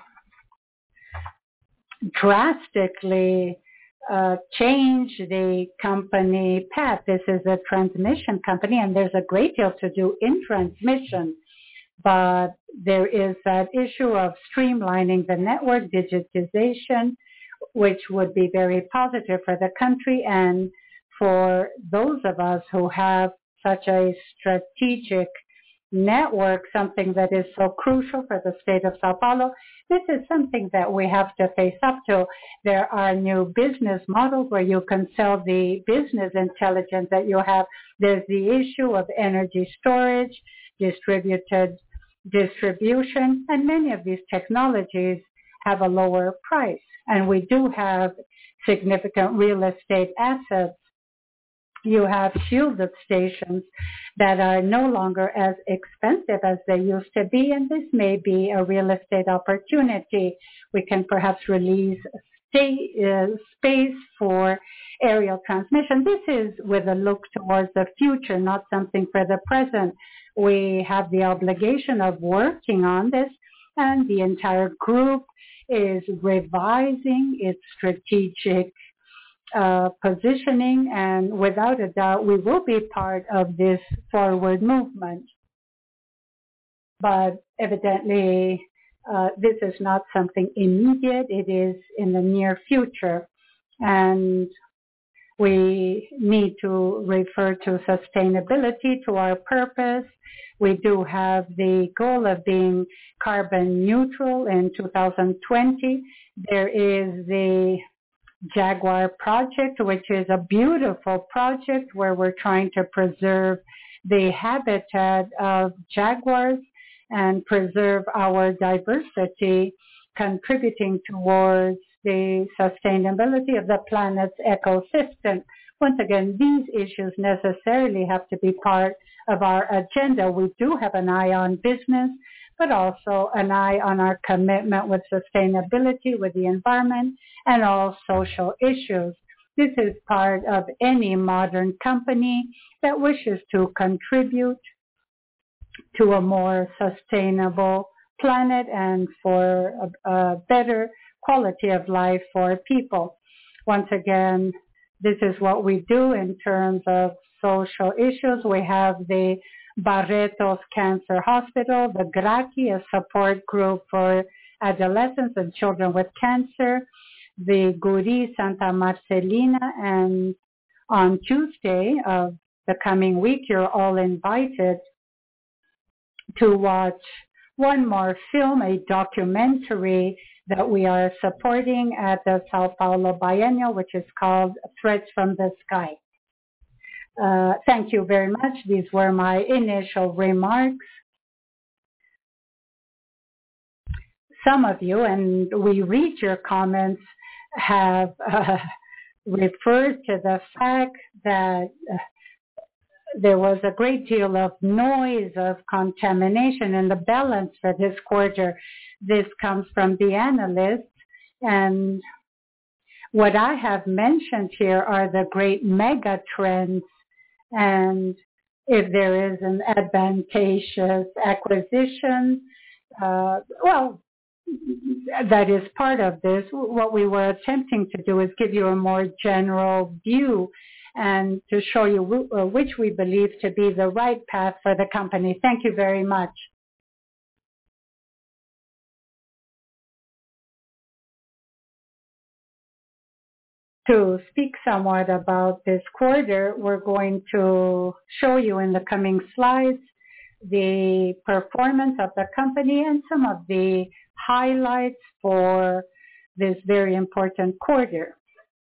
drastically change the company path. This is a transmission company, and there's a great deal to do in transmission. But there is that issue of streamlining the network, digitization, which would be very positive for the country and for those of us who have such a strategic network, something that is so crucial for the state of Sao Paulo. This is something that we have to face up to. There are new business models where you can sell the business intelligence that you have. There's the issue of energy storage, distributed distribution, and many of these technologies have a lower price. And we do have significant real estate assets. You have shielded stations that are no longer as expensive as they used to be, and this may be a real estate opportunity. We can perhaps release space for aerial transmission. This is with a look towards the future, not something for the present. We have the obligation of working on this, and the entire group is revising its strategic positioning, and without a doubt we will be part of this forward movement. But evidently this is not something immediate. It is in the near future, and we need to refer to sustainability, to our purpose. We do have the goal of being carbon neutral in 2020. There is the Jaguar project, which is a beautiful project where we're trying to preserve the habitat of jaguars and preserve our diversity, contributing towards the sustainability of the planet's ecosystem. Once again, these issues necessarily have to be part of our agenda. We do have an eye on business, but also an eye on our commitment with sustainability, with the environment, and all social issues. This is part of any modern company that wishes to contribute to a more sustainable planet and for a better quality of life for people. Once again, this is what we do in terms of social issues. We have the Barretos Cancer Hospital, the GRACI, a support group for adolescents and children with cancer, the Guri Santa Marcelina, and on Tuesday of the coming week, you're all invited to watch one more film, a documentary that we are supporting at the Sao Paulo Biennial, which is called Threats from the Sky. Thank you very much. These were my initial remarks. Some of you, and we read your comments, have referred to the fact that there was a great deal of noise, of contamination in the balance for this quarter. This comes from the analysts, and what I have mentioned here are the great mega trends, and if there is an advantageous acquisition, that is part of this. What we were attempting to do is give you a more general view and to show you which we believe to be the right path for the company. Thank you very much. To speak somewhat about this quarter, we're going to show you in the coming slides the performance of the company and some of the highlights for this very important quarter.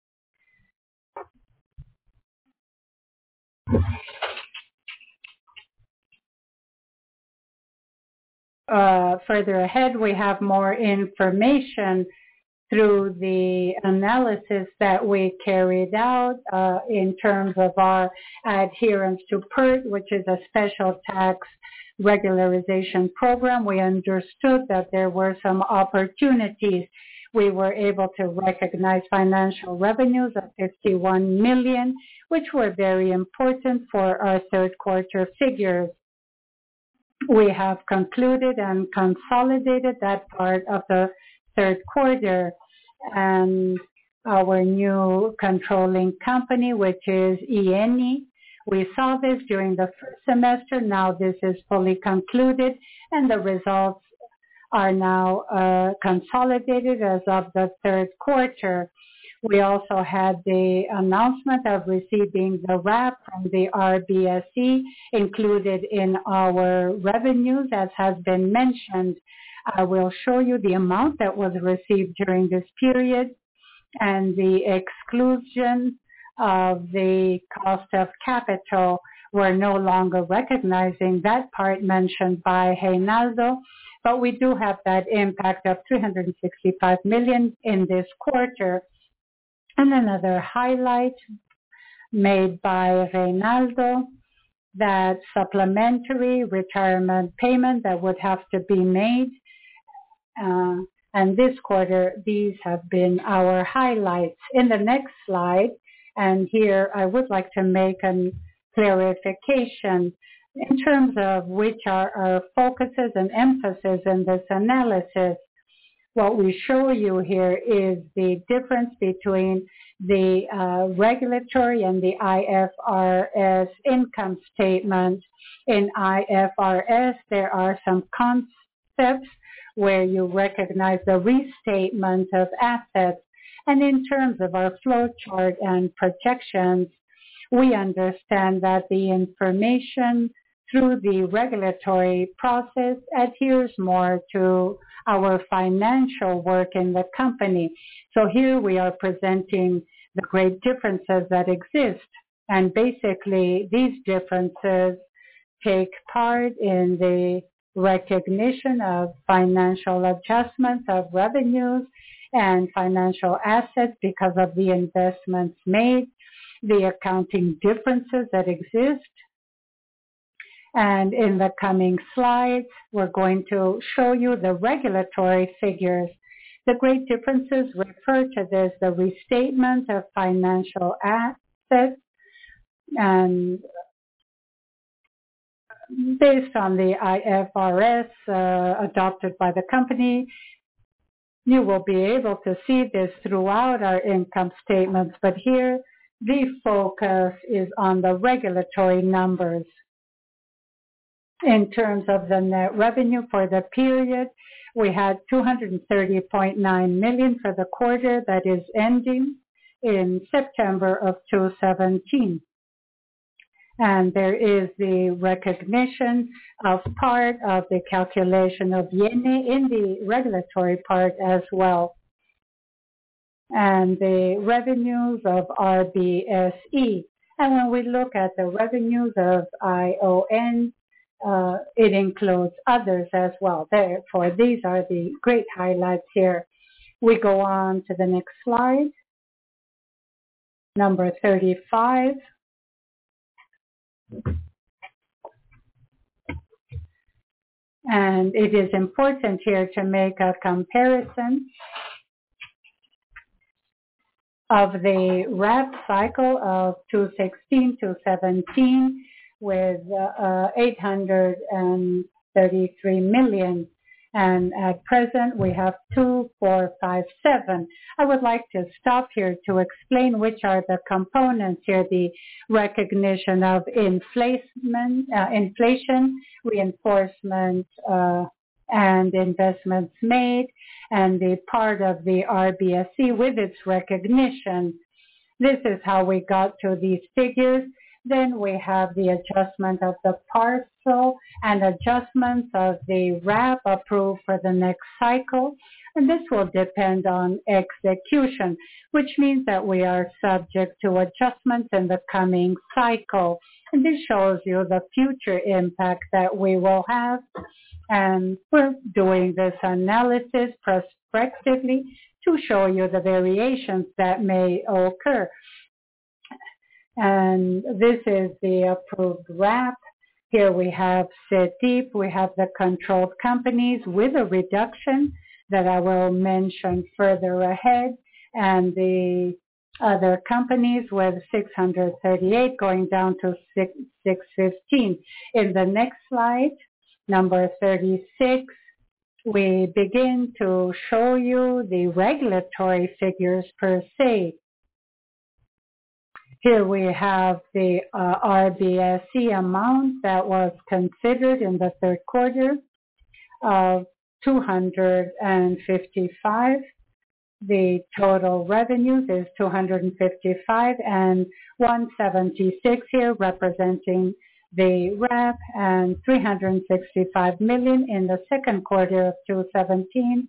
Further ahead, we have more information through the analysis that we carried out in terms of our adherence to PERT, which is a special tax regularization program. We understood that there were some opportunities. We were able to recognize financial revenues of 51 million, which were very important for our third quarter figures. We have concluded and consolidated that part of the third quarter, and our new controlling company, which is ENI. We saw this during the first semester. Now this is fully concluded, and the results are now consolidated as of the third quarter. We also had the announcement of receiving the RAP from the RBSE included in our revenues, as has been mentioned. I will show you the amount that was received during this period and the exclusion of the cost of capital. We're no longer recognizing that part mentioned by Reinaldo, but we do have that impact of 365 million in this quarter. And another highlight made by Reinaldo, that supplementary retirement payment that would have to be made. And this quarter, these have been our highlights. In the next slide, and here I would like to make a clarification in terms of which are our focuses and emphasis in this analysis. What we show you here is the difference between the regulatory and the IFRS income statement. In IFRS, there are some concepts where you recognize the restatement of assets. And in terms of our flow chart and projections, we understand that the information through the regulatory process adheres more to our financial work in the company. So here we are presenting the great differences that exist. And basically, these differences take part in the recognition of financial adjustments of revenues and financial assets because of the investments made, the accounting differences that exist. And in the coming slides, we're going to show you the regulatory figures. The great differences refer to this, the restatement of financial assets, and based on the IFRS adopted by the company, you will be able to see this throughout our income statements, but here the focus is on the regulatory numbers. In terms of the net revenue for the period, we had 230.9 million for the quarter that is ending in September of 2017. And there is the recognition of part of the calculation of IENE in the regulatory part as well. And the revenues of RBSE. And when we look at the revenues of ION, it includes others as well. Therefore, these are the great highlights here. We go on to the next slide, number 35. And it is important here to make a comparison of the RAP cycle of 2016-2017 with 833 million. And at present, we have 2,457. I would like to stop here to explain which are the components here, the recognition of inflation, reinforcement, and investments made, and the part of the RBSE with its recognition. This is how we got to these figures. Then we have the adjustment of the parcel and adjustments of the RAP approved for the next cycle. And this will depend on execution, which means that we are subject to adjustments in the coming cycle. And this shows you the future impact that we will have. And we're doing this analysis prospectively to show you the variations that may occur. And this is the approved RAP. Here we have CETIP, we have the controlled companies with a reduction that I will mention further ahead, and the other companies with 638 going down to 615. In the next slide, number 36, we begin to show you the regulatory figures per se. Here we have the RBSE amount that was considered in the third quarter of 255. The total revenues is 255 and 176 here representing the RAP, and 365 million in the second quarter of 2017,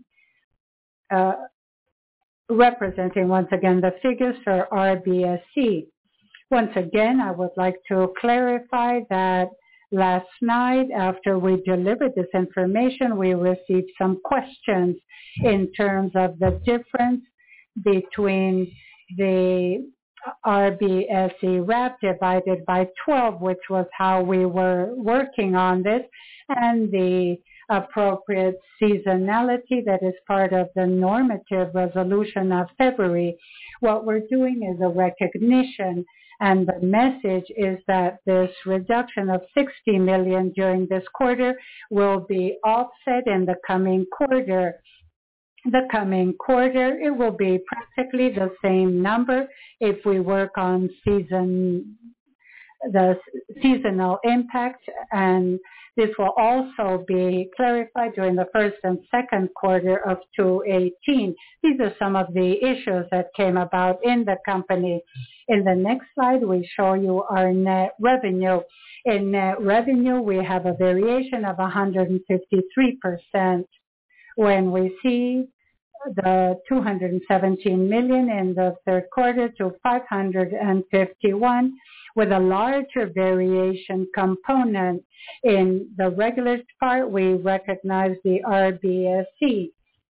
representing once again the figures for RBSE. Once again, I would like to clarify that last night, after we delivered this information, we received some questions in terms of the difference between the RBSE RAP divided by 12, which was how we were working on this, and the appropriate seasonality that is part of the normative resolution of February. What we're doing is a recognition, and the message is that this reduction of 60 million during this quarter will be offset in the coming quarter. The coming quarter, it will be practically the same number if we work on the seasonal impact, and this will also be clarified during the first and second quarter of 2018. These are some of the issues that came about in the company. In the next slide, we show you our net revenue. In net revenue, we have a variation of 153%. When we see the 217 million in the third quarter to 551, with a larger variation component. In the regular part, we recognize the RBSE.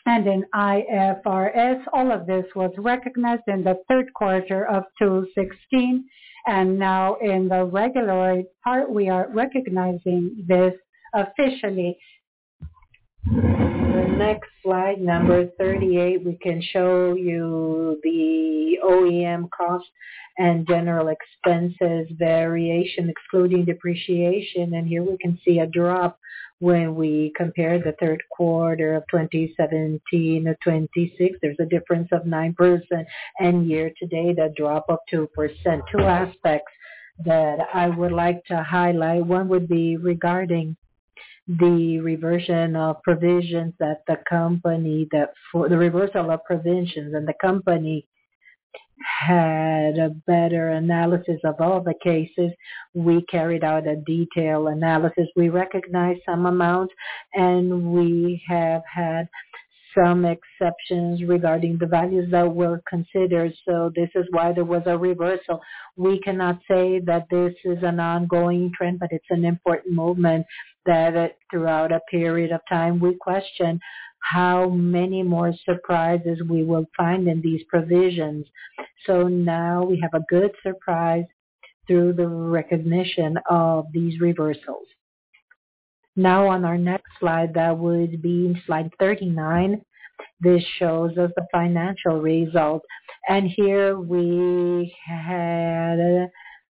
And in IFRS, all of this was recognized in the third quarter of 2016. And now in the regular part, we are recognizing this officially. The next slide, number 38, we can show you the OEM cost and general expenses variation excluding depreciation. And here we can see a drop when we compare the third quarter of 2017 to 26. There's a difference of 9%, and year to date a drop of 2%. Two aspects that I would like to highlight. One would be regarding the reversion of provisions that the company, that for the reversal of provisions, and the company had a better analysis of all the cases. We carried out a detailed analysis. We recognized some amounts, and we have had some exceptions regarding the values that were considered. So this is why there was a reversal. We cannot say that this is an ongoing trend, but it's an important movement that throughout a period of time we question how many more surprises we will find in these provisions. So now we have a good surprise through the recognition of these reversals. Now on our next slide, that would be slide 39. This shows us the financial result. And here we had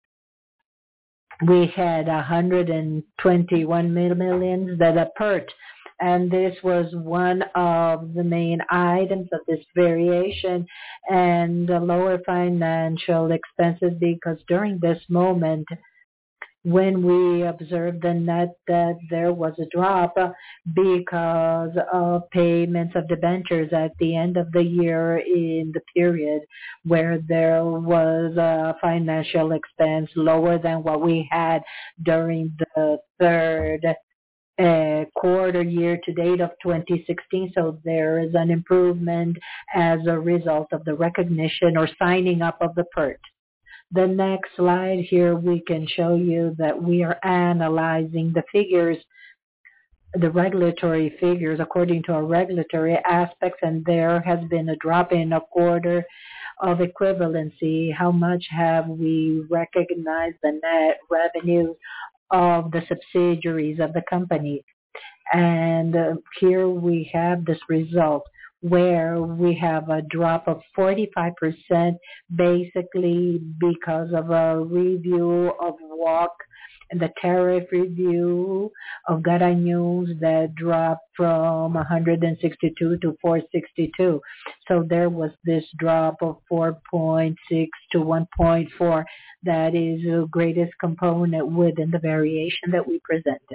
121 million that are PERT. And this was one of the main items of this variation, and the lower financial expenses, because during this moment, when we observed the net, that there was a drop because of payments of debentures at the end of the year in the period where there was a financial expense lower than what we had during the third quarter year to date of 2016. So there is an improvement as a result of the recognition or signing up of the PERT. The next slide here, we can show you that we are analyzing the figures, the regulatory figures according to our regulatory aspects, and there has been a drop in a quarter of equivalency. How much have we recognized the net revenue of the subsidiaries of the company? And here we have this result where we have a drop of 45%, basically because of a review of WACC and the tariff review of Garanhuns that dropped from 162 to 462. So there was this drop of 4.6 to 1.4. That is the greatest component within the variation that we presented.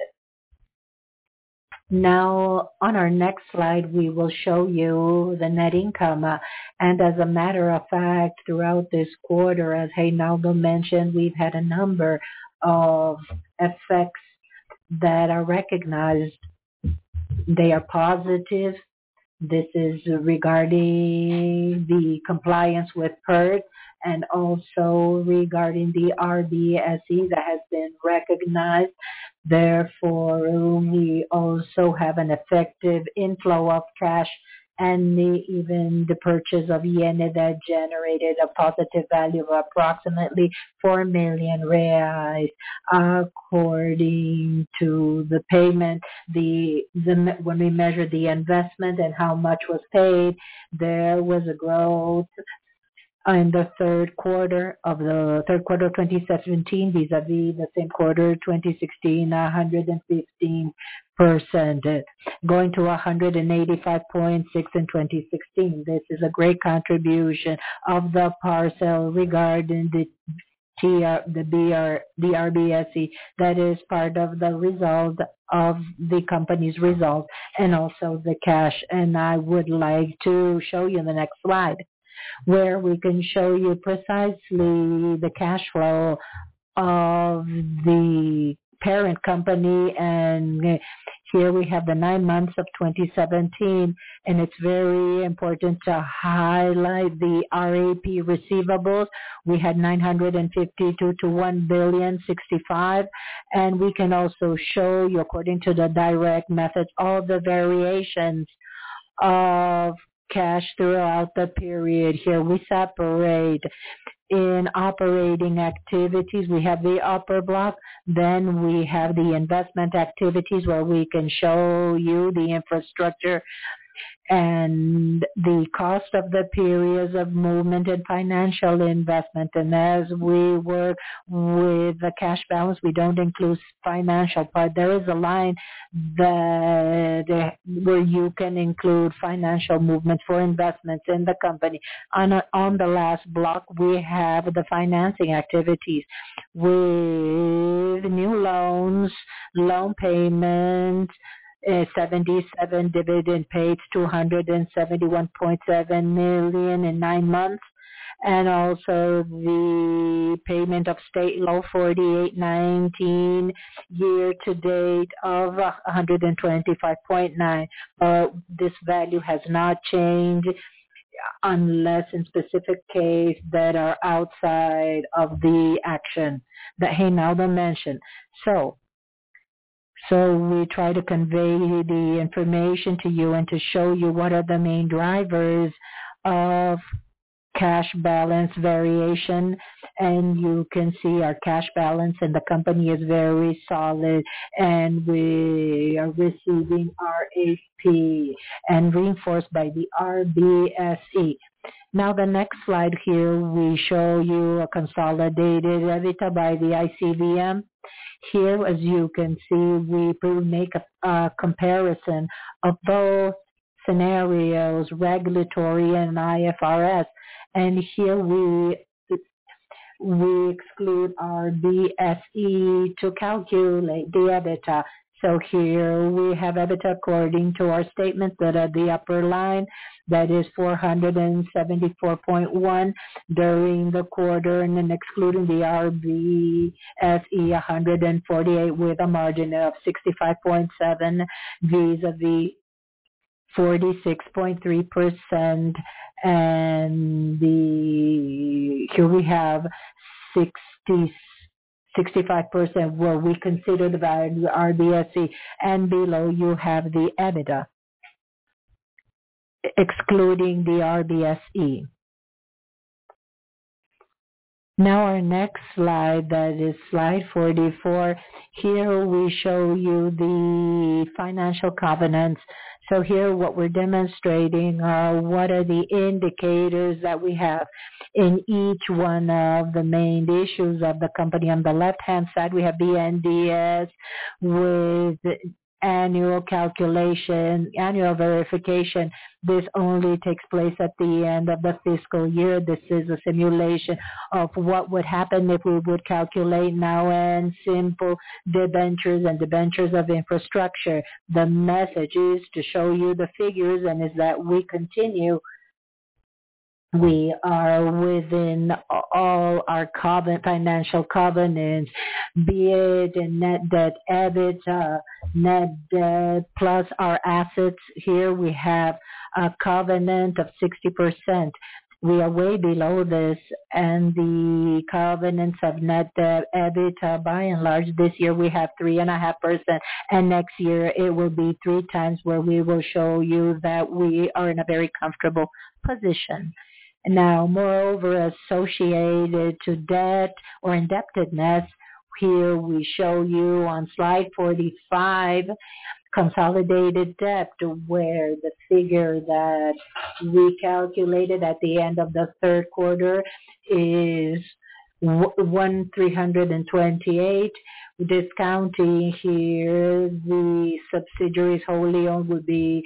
Now, on our next slide, we will show you the net income. And as a matter of fact, throughout this quarter, as Reinaldo mentioned, we've had a number of effects that are recognized. They are positive. This is regarding the compliance with PERT and also regarding the RBSE that has been recognized. Therefore, we also have an effective inflow of cash and even the purchase of Iene that generated a positive value of approximately 4 million reais. According to the payment, when we measure the investment and how much was paid, there was a growth in the third quarter of 2017 vis-a-vis the same quarter 2016, 115%, going to 185.6 in 2016. This is a great contribution of the parcel regarding the RBSE that is part of the result of the company's result and also the cash. And I would like to show you the next slide, where we can show you precisely the cash flow of the parent company. And here we have the 9 months of 2017, and it's very important to highlight the RAP receivables. We had 952 to 1,065,000,000, and we can also show you, according to the direct method, all the variations of cash throughout the period. Here we separate in operating activities. We have the upper block. Then we have the investment activities where we can show you the infrastructure and the cost of the periods of movement and financial investment. And as we work with the cash balance, we don't include financial part. There is a line where you can include financial movements for investments in the company. On the last block, we have the financing activities with new loans, loan payments, 77 dividend paid, 271.7 million in 9 months, and also the payment of state law 4819 year to date of 125.9. This value has not changed unless in specific case that are outside of the action that Reinaldo mentioned. So we try to convey the information to you and to show you what are the main drivers of cash balance variation. And you can see our cash balance in the company is very solid, and we are receiving RAP and reinforced by the RBSE. Now the next slide here, we show you a consolidated EBITDA by the ICVM. Here, as you can see, we make a comparison of both scenarios, regulatory and IFRS. And here we exclude our BSE to calculate the EBITDA. So here we have EBITDA according to our statement that at the upper line, that is 474.1 during the quarter, and then excluding the RBSE 148 with a margin of 65.7 vis-a-vis 46.3%, and here we have 65% where we consider the value of RBSE, and below you have the EBITDA excluding the RBSE. Now our next slide, that is slide 44. Here we show you the financial covenants. So here what we're demonstrating are what are the indicators that we have in each one of the main issues of the company. On the left-hand side, we have BNDES with annual calculation, annual verification. This only takes place at the end of the fiscal year. This is a simulation of what would happen if we would calculate now and simple debentures and debentures of infrastructure. The message is to show you the figures, and is that we continue. We are within all our financial covenants, be it in net debt, EBITDA, net debt plus our assets. Here we have a covenant of 60%. We are way below this, and the covenants of net debt, EBITDA, by and large, this year we have 3.5%, and next year it will be 3 times, where we will show you that we are in a very comfortable position. Now, moreover, associated to debt or indebtedness, here we show you on slide 45 consolidated debt, where the figure that we calculated at the end of the third quarter is 1,328. Discounting here the subsidiaries wholly owned would be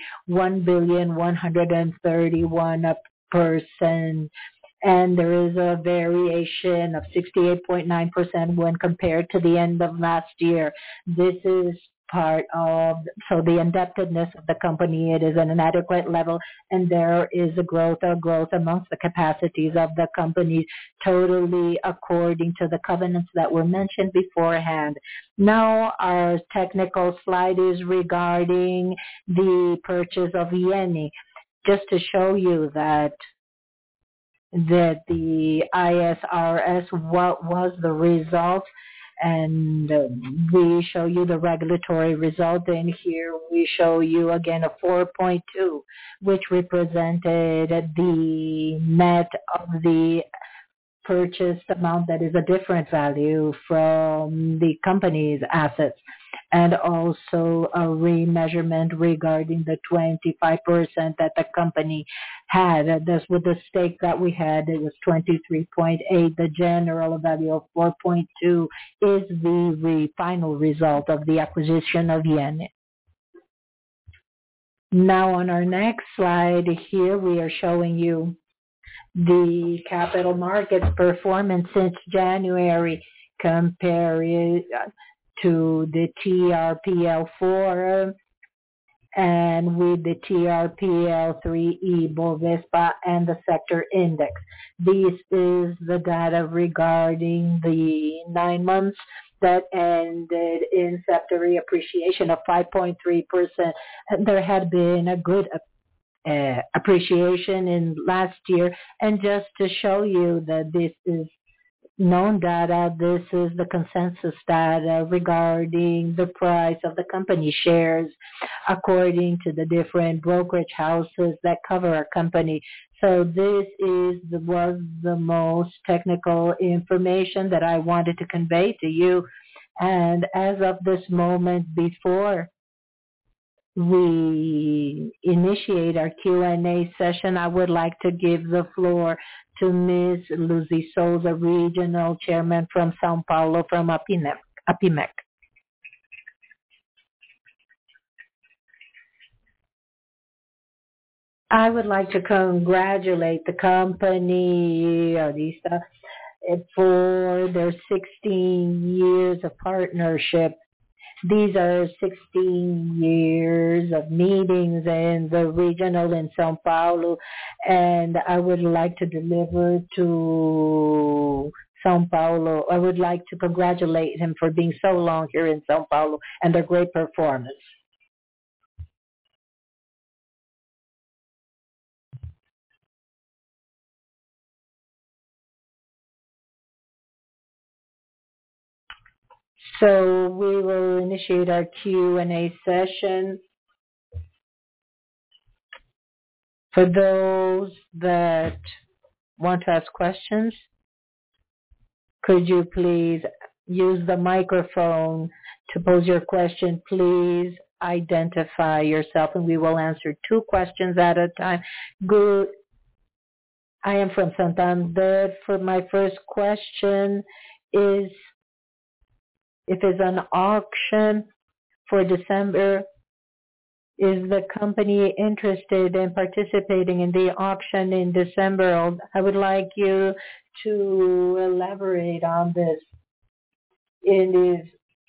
1,131%, and there is a variation of 68.9% when compared to the end of last year. This is part of, so the indebtedness of the company, it is at an adequate level, and there is a growth amongst the capacities of the company, totally according to the covenants that were mentioned beforehand. Now our technical slide is regarding the purchase of Iene, just to show you that the ISRS, what was the result, and we show you the regulatory result. And here we show you again a 4.2, which represented the net of the purchased amount that is a different value from the company's assets, and also a remeasurement regarding the 25% that the company had. This with the stake that we had, it was 23.8. The general value of 4.2 is the final result of the acquisition of Yen. Now on our next slide here, we are showing you the capital markets performance since January compared to the TRPL4 and with the TRPL3E Bovespa and the sector index. This is the data regarding the 9 months that ended in sector appreciation of 5.3%. There had been a good appreciation in last year, and just to show you that this is known data, this is the consensus data regarding the price of the company shares according to the different brokerage houses that cover our company. So this was the most technical information that I wanted to convey to you. And as of this moment, before we initiate our Q&A session, I would like to give the floor to Ms. Lucy Souza, Regional Chairman from São Paulo, from APIMEC. I would like to congratulate the company, Arista, for their 16 years of partnership. These are 16 years of meetings in the regional in São Paulo, and I would like to deliver to São Paulo. I would like to congratulate him for being so long here in São Paulo and their great performance. So we will initiate our Q&A session. For those that want to ask questions, could you please use the microphone to pose your question? Please identify yourself and we will answer 2 questions at a time. Good. I am from Santander. For my first question is, if it's an auction for December, is the company interested in participating in the auction in December? I would like you to elaborate on this. It is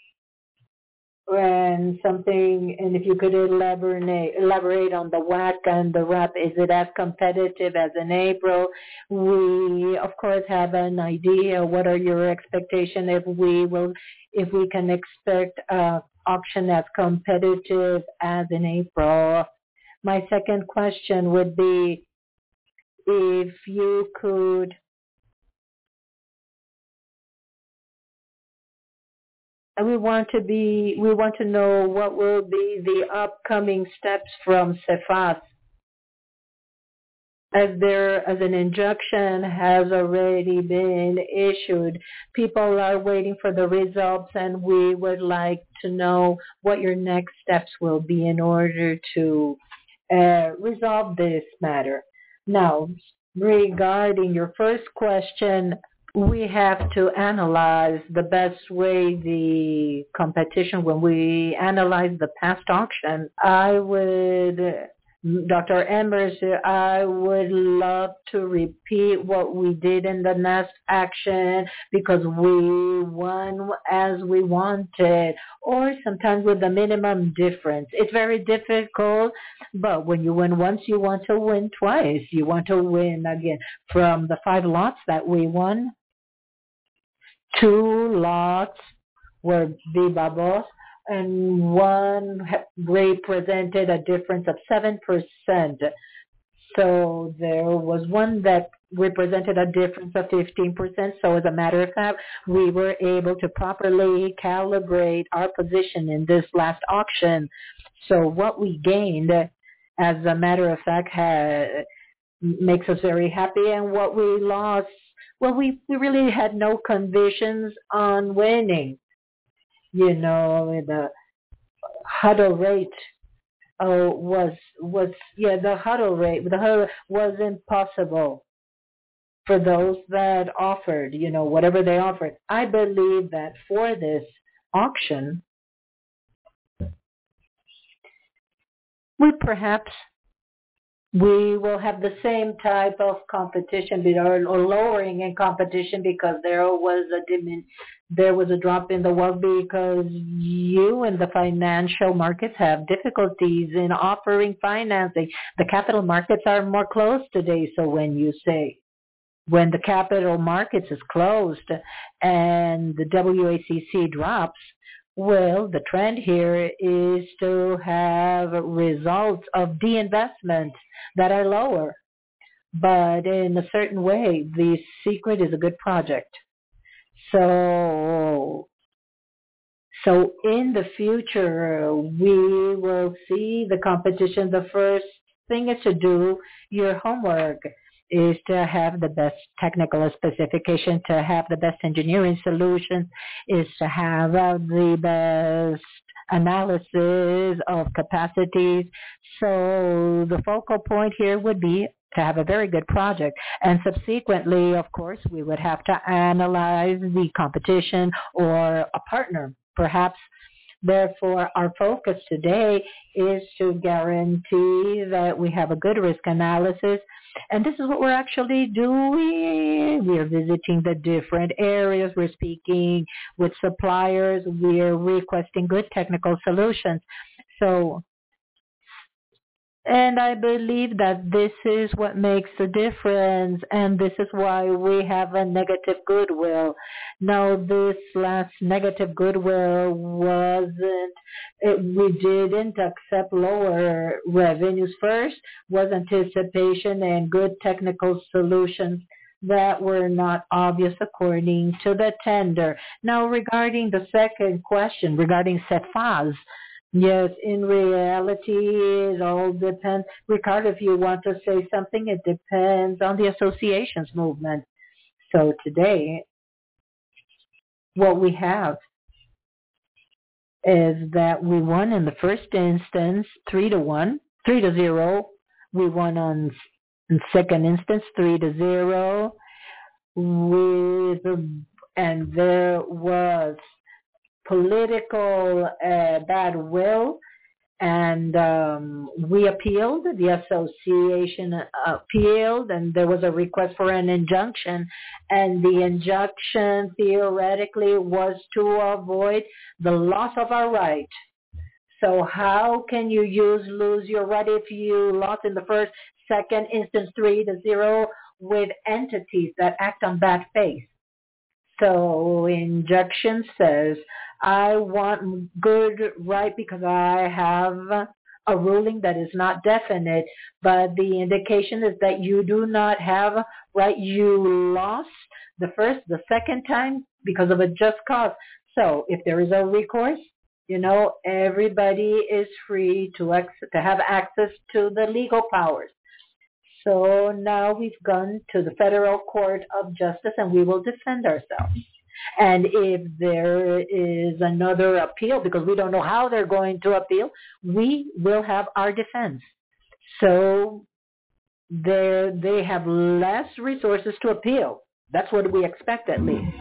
and something, and if you could elaborate on the WAC and the RAP, is it as competitive as in April? We, of course, have an idea. What are your expectations if we can expect auction as competitive as in April? My second question would be, if you could we want to know what will be the upcoming steps from CEFAS, as an injunction has already been issued. People are waiting for the results, and we would like to know what your next steps will be in order to resolve this matter. Now, regarding your first question, we have to analyze the best way the competition. When we analyze the past auction, Dr. Emerson, I would love to repeat what we did in the last action, because we won as we wanted, or sometimes with the minimum difference. It's very difficult, but when you win once, you want to win twice. You want to win again. From the 5 lots that we won, 2 lots were Viva Voz, and 1 represented a difference of 7%. So there was one that represented a difference of 15%. So as a matter of fact, we were able to properly calibrate our position in this last auction. So what we gained, as a matter of fact, makes us very happy. And what we lost, well, we really had no conditions on winning. You know, the huddle rate the huddle rate was impossible for those that offered, whatever they offered. I believe that for this auction, we will have the same type of competition or lowering in competition, because there was a drop in the world, because you and the financial markets have difficulties in offering financing. The capital markets are more closed today. So when the capital markets is closed and the WACC drops, well, the trend here is to have results of de-investment that are lower. But in a certain way, the Secret is a good project. So in the future, we will see the competition. The first thing is to do your homework, is to have the best technical specification, to have the best engineering solution, is to have the best analysis of capacities. So the focal point here would be to have a very good project. And subsequently, of course, we would have to analyze the competition or a partner, perhaps. Therefore, our focus today is to guarantee that we have a good risk analysis. And this is what we're actually doing. We are visiting the different areas. We're speaking with suppliers. We're requesting good technical solutions. And I believe that this is what makes the difference, and this is why we have a negative goodwill. Now, this last negative goodwill we didn't accept lower revenues. First was anticipation and good technical solutions that were not obvious according to the tender. Now, regarding the second question, regarding CEFAZ, yes, in reality, it all depends. Ricardo, if you want to say something, it depends on the association's movement. So today, what we have is that we won in the first instance 3-0. We won in second instance 3-0. And there was political bad will, and we appealed. The association appealed, and there was a request for an injunction, and the injunction theoretically was to avoid the loss of our right. So how can you lose your right if you lost in the second instance 3-0 with entities that act on bad faith? So injunction says, I want good right because I have a ruling that is not definite, but the indication is that you do not have right. You lost the second time because of a just cause. So if there is a recourse, everybody is free to have access to the legal powers. So now we've gone to the Federal Court of Justice, and we will defend ourselves. And if there is another appeal, because we don't know how they're going to appeal, we will have our defense. So they have less resources to appeal. That's what we expect, at least.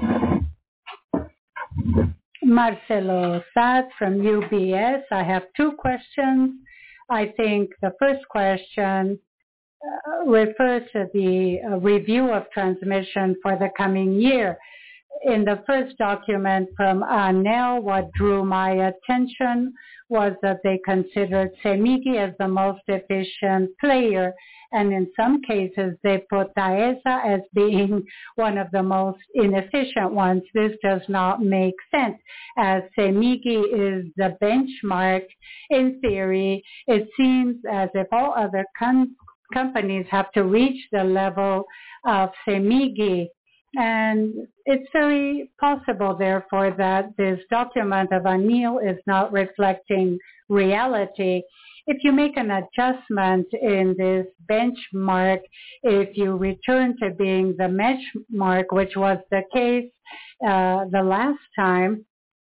Marcelo Saad from UBS. I have two questions. I think the first question refers to the review of transmission for the coming year. In the first document from ANEEL, what drew my attention was that they considered CEMIG as the most efficient player, and in some cases they put TAESA as being one of the most inefficient ones. This does not make sense, as CEMIG is the benchmark. In theory, it seems as if all other companies have to reach the level of CEMIG. And it's very possible, therefore, that this document of ANEEL is not reflecting reality. If you make an adjustment in this benchmark, if you return to being the benchmark, which was the case the last time,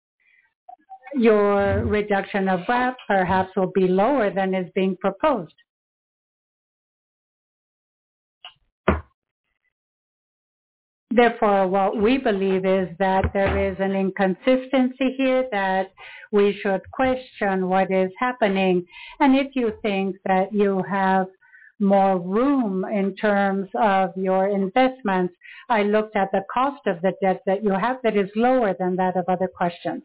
your reduction of RAP perhaps will be lower than is being proposed. Therefore, what we believe is that there is an inconsistency here, that we should question what is happening. And if you think that you have more room in terms of your investments, I looked at the cost of the debt that you have that is lower than that of other questions.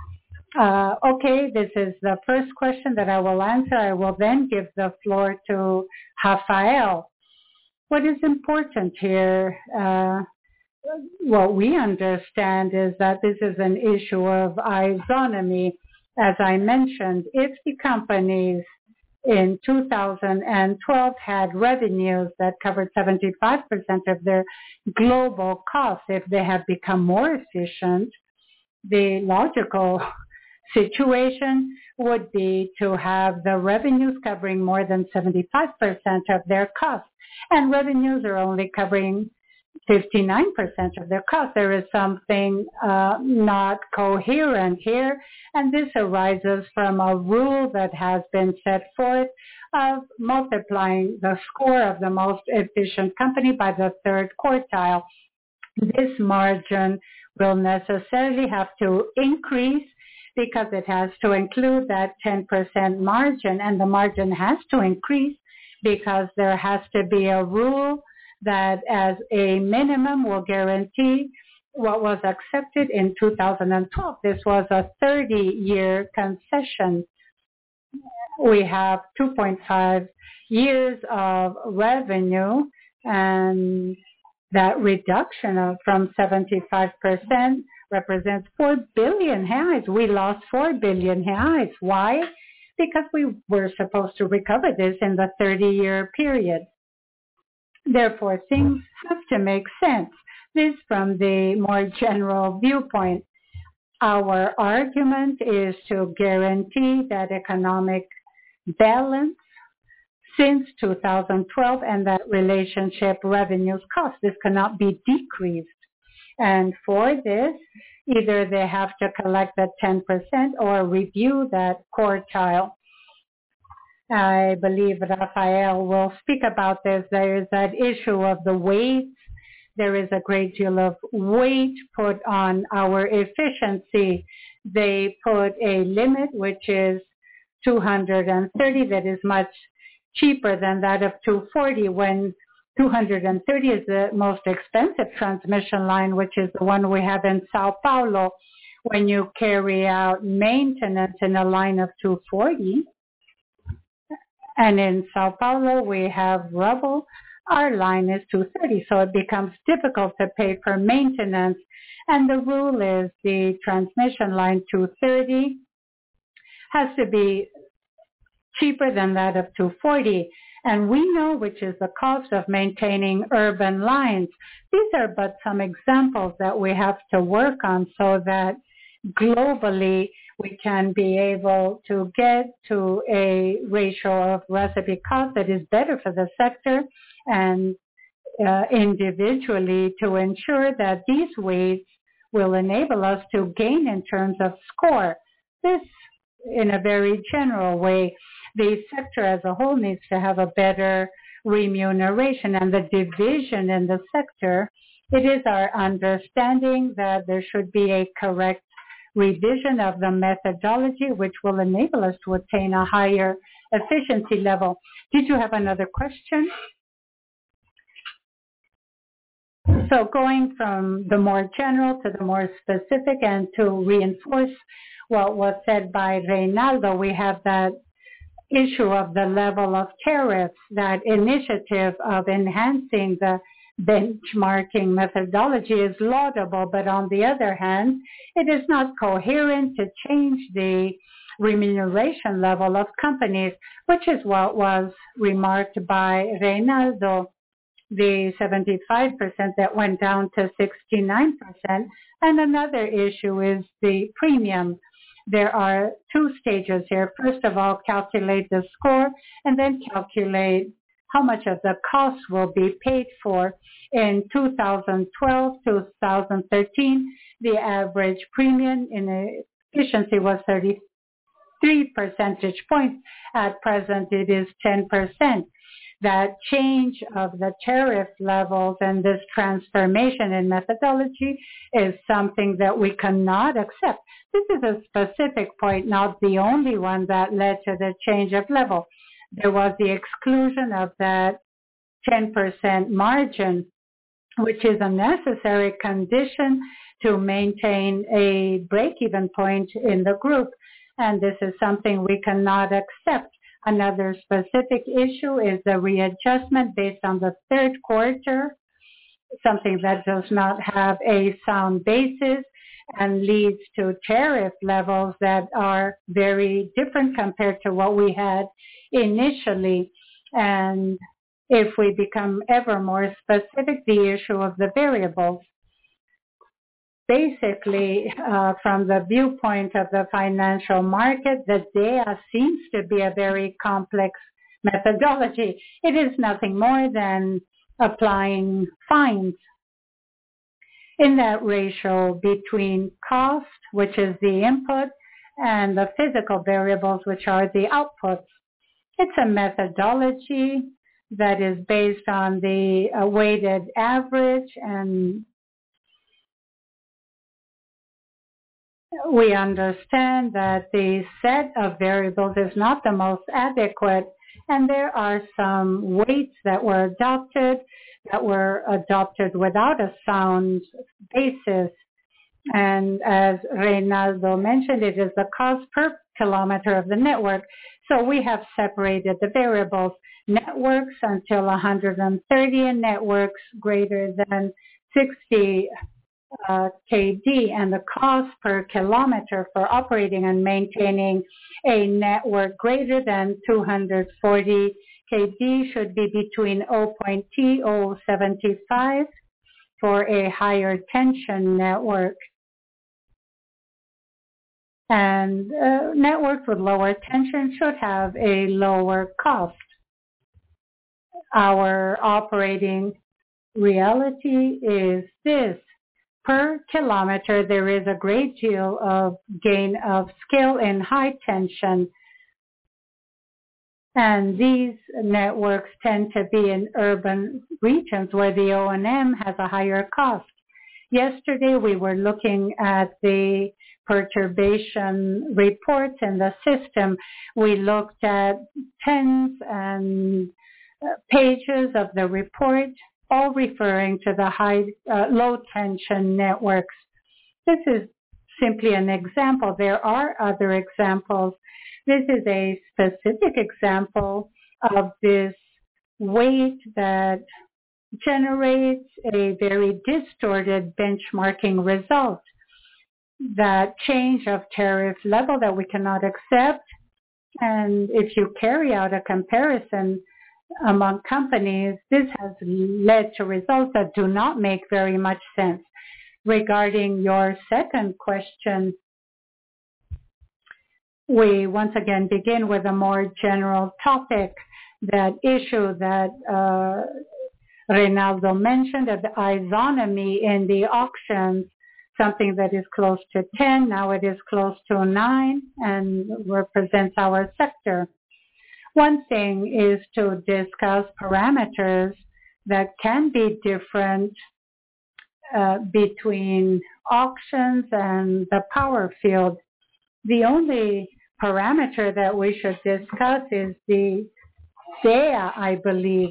Okay, this is the first question that I will answer. I will then give the floor to Rafael. What is important here, what we understand is that this is an issue of isonomy. As I mentioned, if the companies in 2012 had revenues that covered 75% of their global costs, if they have become more efficient, the logical situation would be to have the revenues covering more than 75% of their costs, and revenues are only covering 59% of their costs. There is something not coherent here, and this arises from a rule that has been set forth of multiplying the score of the most efficient company by the third quartile. This margin will necessarily have to increase because it has to include that 10% margin, and the margin has to increase because there has to be a rule that as a minimum will guarantee what was accepted in 2012. This was a 30-year concession. We have 2.5 years of revenue, and that reduction from 75% represents 4 billion reais. We lost 4 billion reais. Why? Because we were supposed to recover this in the 30-year period. Therefore, things have to make sense. This from the more general viewpoint. Our argument is to guarantee that economic balance since 2012 and that relationship revenues cost. This cannot be decreased. And for this, either they have to collect that 10% or review that quartile. I believe Rafael will speak about this. There is that issue of the weight. There is a great deal of weight put on our efficiency. They put a limit, which is 230, that is much cheaper than that of 240, when 230 is the most expensive transmission line, which is the one we have in Sao Paulo. When you carry out maintenance in a line of 240, and in Sao Paulo we have rubble, our line is 230, so it becomes difficult to pay for maintenance. And the rule is the transmission line 230 has to be cheaper than that of 240. And we know which is the cost of maintaining urban lines. These are but some examples that we have to work on so that globally we can be able to get to a ratio of recipe cost that is better for the sector, and individually to ensure that these weights will enable us to gain in terms of score. This in a very general way. The sector as a whole needs to have a better remuneration, and the division in the sector, it is our understanding that there should be a correct revision of the methodology, which will enable us to attain a higher efficiency level. Did you have another question? So going from the more general to the more specific, and to reinforce what was said by Reynaldo, we have that issue of the level of tariffs. That initiative of enhancing the benchmarking methodology is laudable, but on the other hand, it is not coherent to change the remuneration level of companies, which is what was remarked by Reynaldo, the 75% that went down to 69%. And another issue is the premium. There are two stages here. First of all, calculate the score and then calculate how much of the cost will be paid for. In 2012, 2013, the average premium in efficiency was 33 percentage points. At present, it is 10%. That change of the tariff levels and this transformation in methodology is something that we cannot accept. This is a specific point, not the only one that led to the change of level. There was the exclusion of that 10% margin, which is a necessary condition to maintain a break-even point in the group. And this is something we cannot accept. Another specific issue is the readjustment based on the third quarter, something that does not have a sound basis and leads to tariff levels that are very different compared to what we had initially. And if we become ever more specific, the issue of the variables. Basically, from the viewpoint of the financial market, the DEA seems to be a very complex methodology. It is nothing more than applying fines in that ratio between cost, which is the input, and the physical variables, which are the outputs. It's a methodology that is based on the weighted average, and we understand that the set of variables is not the most adequate, and there are some weights that were adopted without a sound basis. And as Reynaldo mentioned, it is the cost per kilometer of the network. So we have separated the variables, networks until 130 and networks greater than 60 kD, and the cost per kilometer for operating and maintaining a network greater than 240 kD should be between 0.075 for a higher tension network. And networks with lower tension should have a lower cost. Our operating reality is this. Per kilometer, there is a great deal of gain of scale in high tension. And these networks tend to be in urban regions where the O&M has a higher cost. Yesterday, we were looking at the perturbation reports in the system. We looked at tens and pages of the report, all referring to the low tension networks. This is simply an example. There are other examples. This is a specific example of this weight that generates a very distorted benchmarking result. That change of tariff level that we cannot accept. And if you carry out a comparison among companies, this has led to results that do not make very much sense. Regarding your second question, we once again begin with a more general topic, that issue that Reynaldo mentioned of the isonomy in the auctions, something that is close to 10, now it is close to 9, and represents our sector. One thing is to discuss parameters that can be different between auctions and the power field. The only parameter that we should discuss is the DEA, I believe.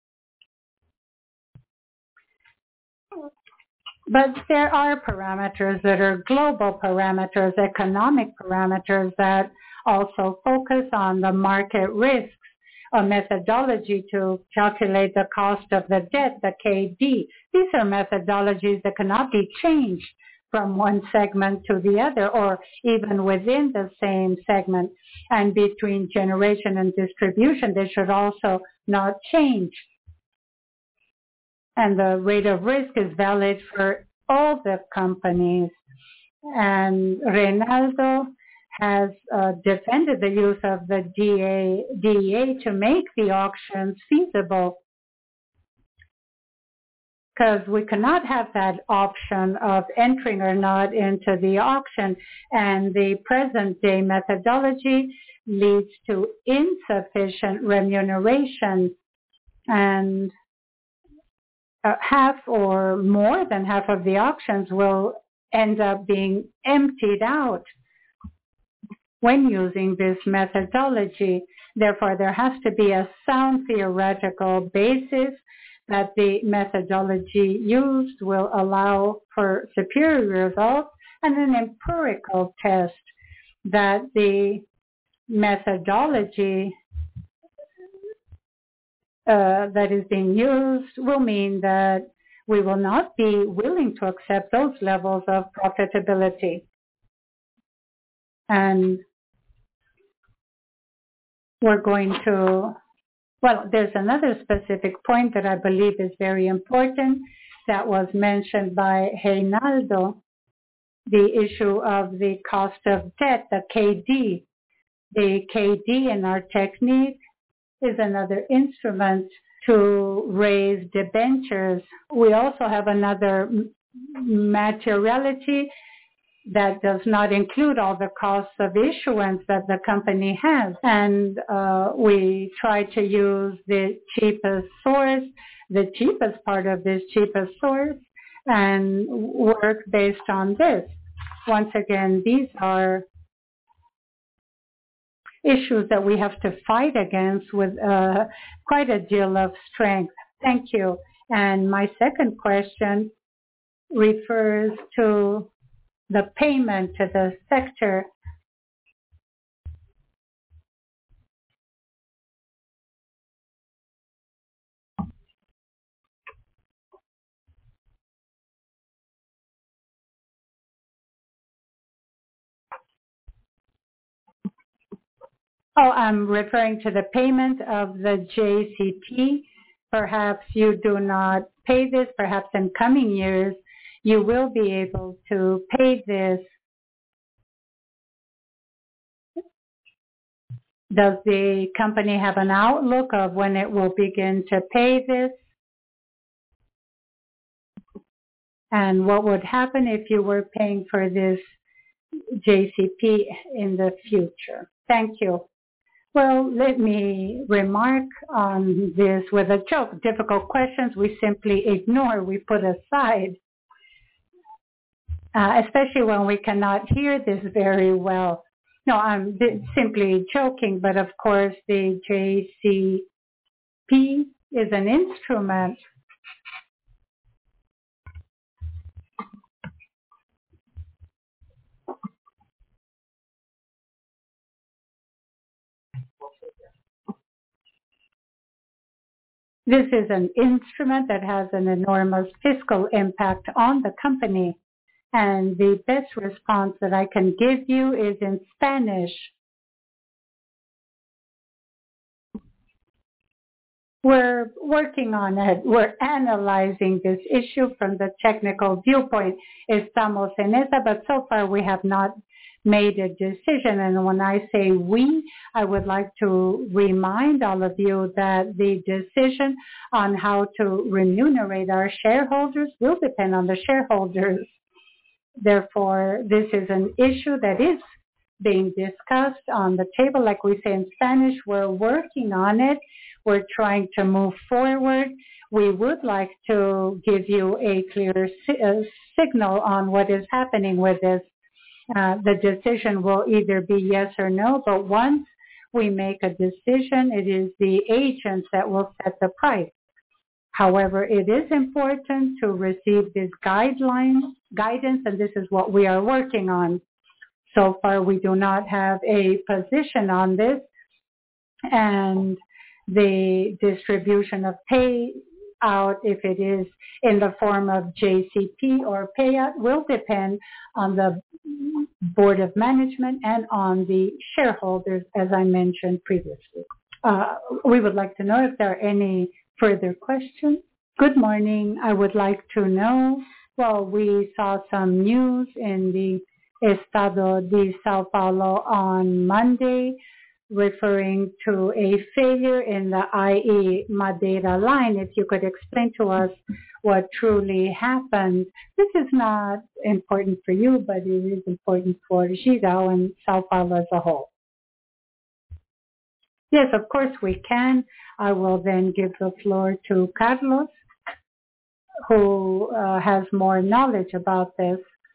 But there are parameters that are global parameters, economic parameters that also focus on the market risks, a methodology to calculate the cost of the debt, the KD. These are methodologies that cannot be changed. from one segment to the other, or even within the same segment. And between generation and distribution, they should also not change. And the rate of risk is valid for all the companies. And Reynaldo has defended the use of the DEA to make the auctions feasible, because we cannot have that option of entering or not into the auction, and the present day methodology leads to insufficient remuneration, and half or more than half of the auctions will end up being emptied out when using this methodology. Therefore, there has to be a sound theoretical basis that the methodology used will allow for superior results, and an empirical test that the methodology that is being used will mean that we will not be willing to accept those levels of profitability. And we're going to, well, there's another specific point that I believe is very important that was mentioned by Reynaldo, the issue of the cost of debt, the KD. The KD in our technique is another instrument to raise debentures. We also have another materiality that does not include all the costs of issuance that the company has. And we try to use the cheapest source, the cheapest part of this cheapest source, and work based on this. Once again, these are issues that we have to fight against with quite a deal of strength. Thank you. And my second question refers to the payment to the sector. Oh, I'm referring to the payment of the JCP. Perhaps you do not pay this. Perhaps in coming years you will be able to pay this. Does the company have an outlook of when it will begin to pay this? And what would happen if you were paying for this JCP in the future? Thank you. Well, let me remark on this with a joke. Difficult questions we simply ignore, we put aside, especially when we cannot hear this very well. No, I'm simply joking, but of course the JCP is an instrument. This is an instrument that has an enormous fiscal impact on the company. And the best response that I can give you is in Spanish. We're working on it. We're analyzing this issue from the technical viewpoint. Estamos en esa, but so far we have not made a decision. And when I say we, I would like to remind all of you that the decision on how to remunerate our shareholders will depend on the shareholders. Therefore, this is an issue that is being discussed on the table. Like we say in Spanish, we're working on it. We're trying to move forward. We would like to give you a clear signal on what is happening with this. The decision will either be yes or no, but once we make a decision, it is the agents that will set the price. However, it is important to receive this guidance, and this is what we are working on. So far, we do not have a position on this, and the distribution of pay out if it is in the form of JCP or payout will depend on the Board of Management and on the shareholders, as I mentioned previously. We would like to know if there are any further questions. Good morning. I would like to know, well, we saw some news in the Estado de Sao Paulo on Monday referring to a failure in the IE Madeira line. If you could explain to us what truly happened. This is not important for you, but it is important for Jirau and Sao Paulo as a whole. Yes, of course we can. I will then give the floor to Carlos, who has more knowledge about this.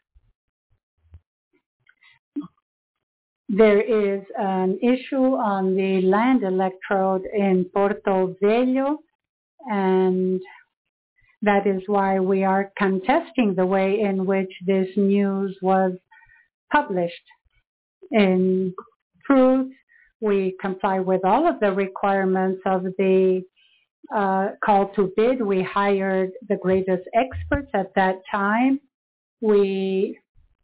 There is an issue on the land electrode in Porto Velho, and that is why we are contesting the way in which this news was published. In truth, we comply with all of the requirements of the call to bid. We hired the greatest experts at that time. We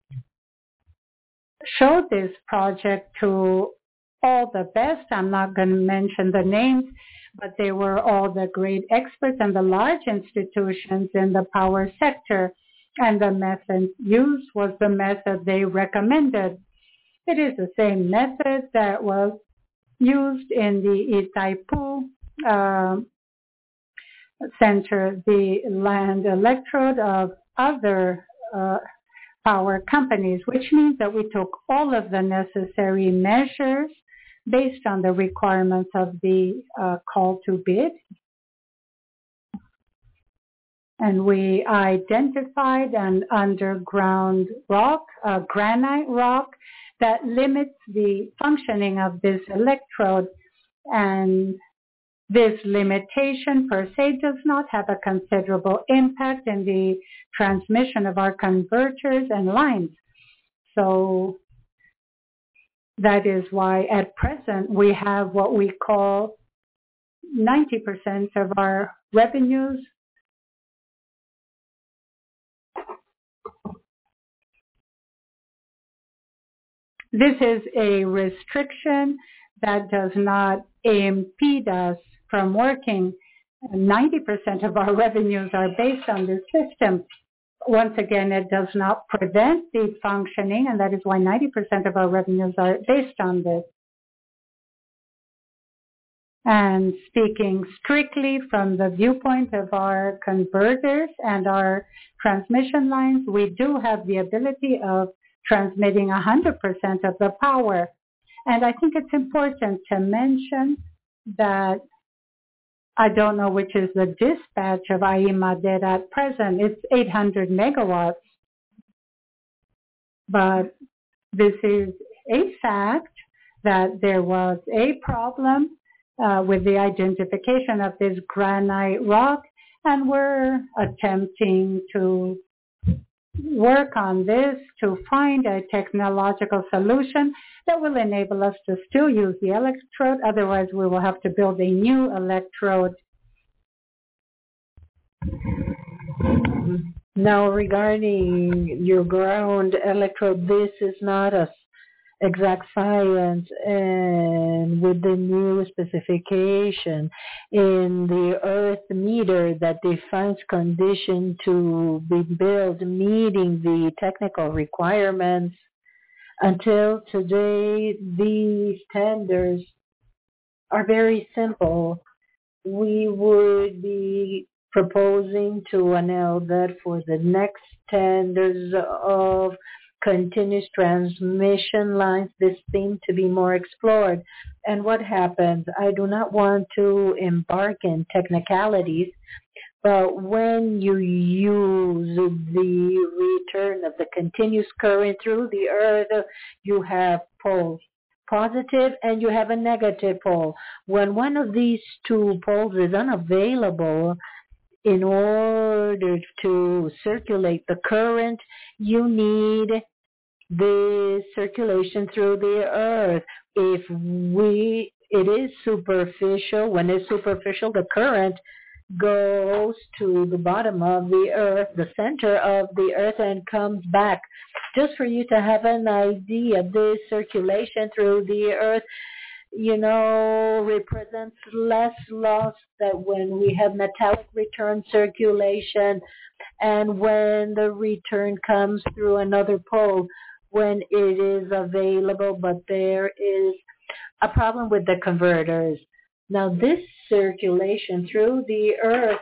showed this project to all the best. I'm not going to mention the names, but they were all the great experts and the large institutions in the power sector. And the method used was the method they recommended. It is the same method that was used in the Itaipu center, the land electrode of other power companies, which means that we took all of the necessary measures based on the requirements of the call to bid. And we identified an underground rock, a granite rock, that limits the functioning of this electrode. And this limitation per se does not have a considerable impact in the transmission of our converters and lines. So that is why at present we have what we call 90% of our revenues This is a restriction that does not impede us from working. 90% of our revenues are based on this system. Once again, it does not prevent the functioning, and that is why 90% of our revenues are based on this. And speaking strictly from the viewpoint of our converters and our transmission lines, we do have the ability of transmitting 100% of the power. And I think it's important to mention that I don't know which is the dispatch of IE Madeira at present. It's 800 megawatts. But this is a fact that there was a problem with the identification of this granite rock, and we're attempting to work on this to find a technological solution that will enable us to still use the electrode. Otherwise, we will have to build a new electrode. Now, regarding your ground electrode, this is not a exact science, and with the new specification in the earth meter that defines condition to be built meeting the technical requirements, until today these tenders are very simple. We would be proposing to ANEEL that for the next tenders of continuous transmission lines, this seemed to be more explored. And what happens? I do not want to embark in technicalities, but when you use the return of the continuous current through the earth, you have poles, positive, and you have a negative pole. When one of these two poles is unavailable, in order to circulate the current, you need the circulation through the earth. It is superficial. When it's superficial, the current goes to the bottom of the earth, the center of the earth, and comes back. Just for you to have an idea, this circulation through the earth, represents less loss than when we have metallic return circulation and when the return comes through another pole when it is available, but there is a problem with the converters. Now this circulation through the earth,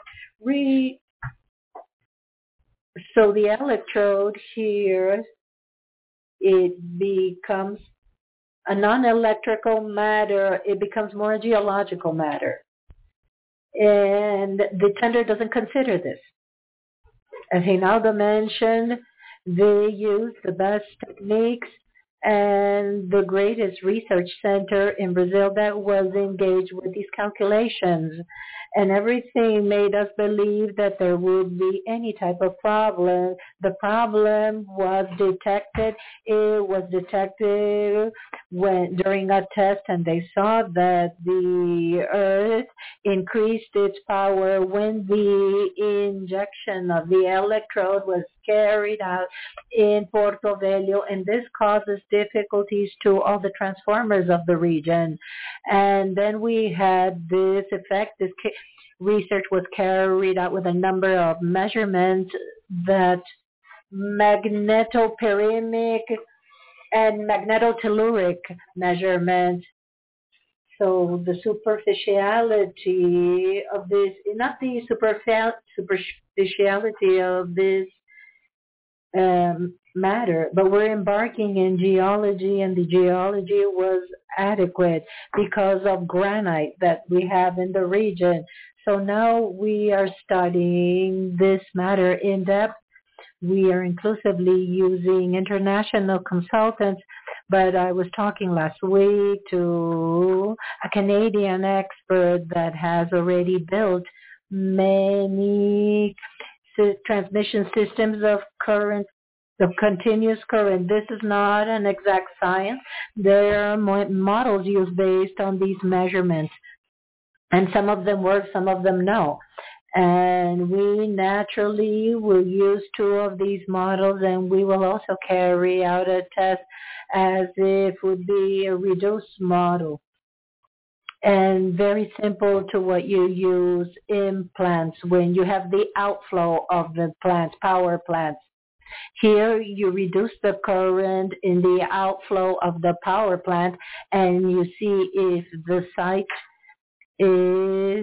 so the electrode here, it becomes a non-electrical matter, it becomes more geological matter. And the tender doesn't consider this. As Reinaldo mentioned, they use the best techniques and the greatest research center in Brazil that was engaged with these calculations. And everything made us believe that there would be any type of problem. The problem was detected. It was detected during a test, and they saw that the earth increased its power when the injection of the electrode was carried out in Porto Velho, and this causes difficulties to all the transformers of the region. And then we had this effect. This research was carried out with a number of measurements that magnetoperimic and magnetotelluric measurements. So the superficiality of this, not the superficiality of this matter, but we're embarking in geology, and the geology was adequate because of granite that we have in the region. So now we are studying this matter in depth. We are inclusively using international consultants, but I was talking last week to a Canadian expert that has already built many transmission systems of current, of continuous current. This is not an exact science. There are models used based on these measurements, and some of them work, some of them no. And we naturally will use 2 of these models, and we will also carry out a test as if it would be a reduced model. And very simple to what you use in plants when you have the outflow of the plants, power plants. Here you reduce the current in the outflow of the power plant, and you see if the site is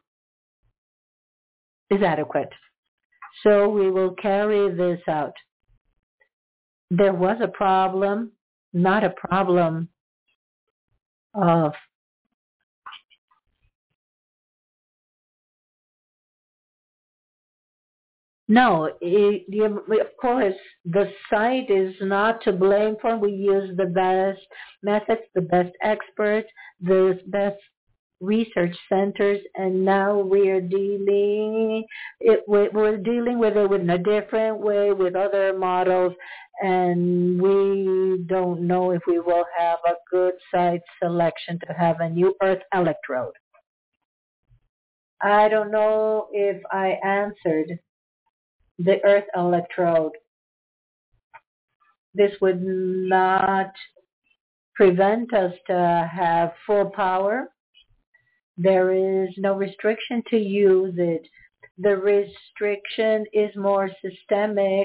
adequate. So we will carry this out. There was a problem, not a problem of no, of course, the site is not to blame for. We use the best methods, the best experts, the best research centers, and now we're dealing with it in a different way with other models, and we don't know if we will have a good site selection to have a new earth electrode. I don't know if I answered the earth electrode. This would not prevent us to have full power. There is no restriction to use it. The restriction is more systemic.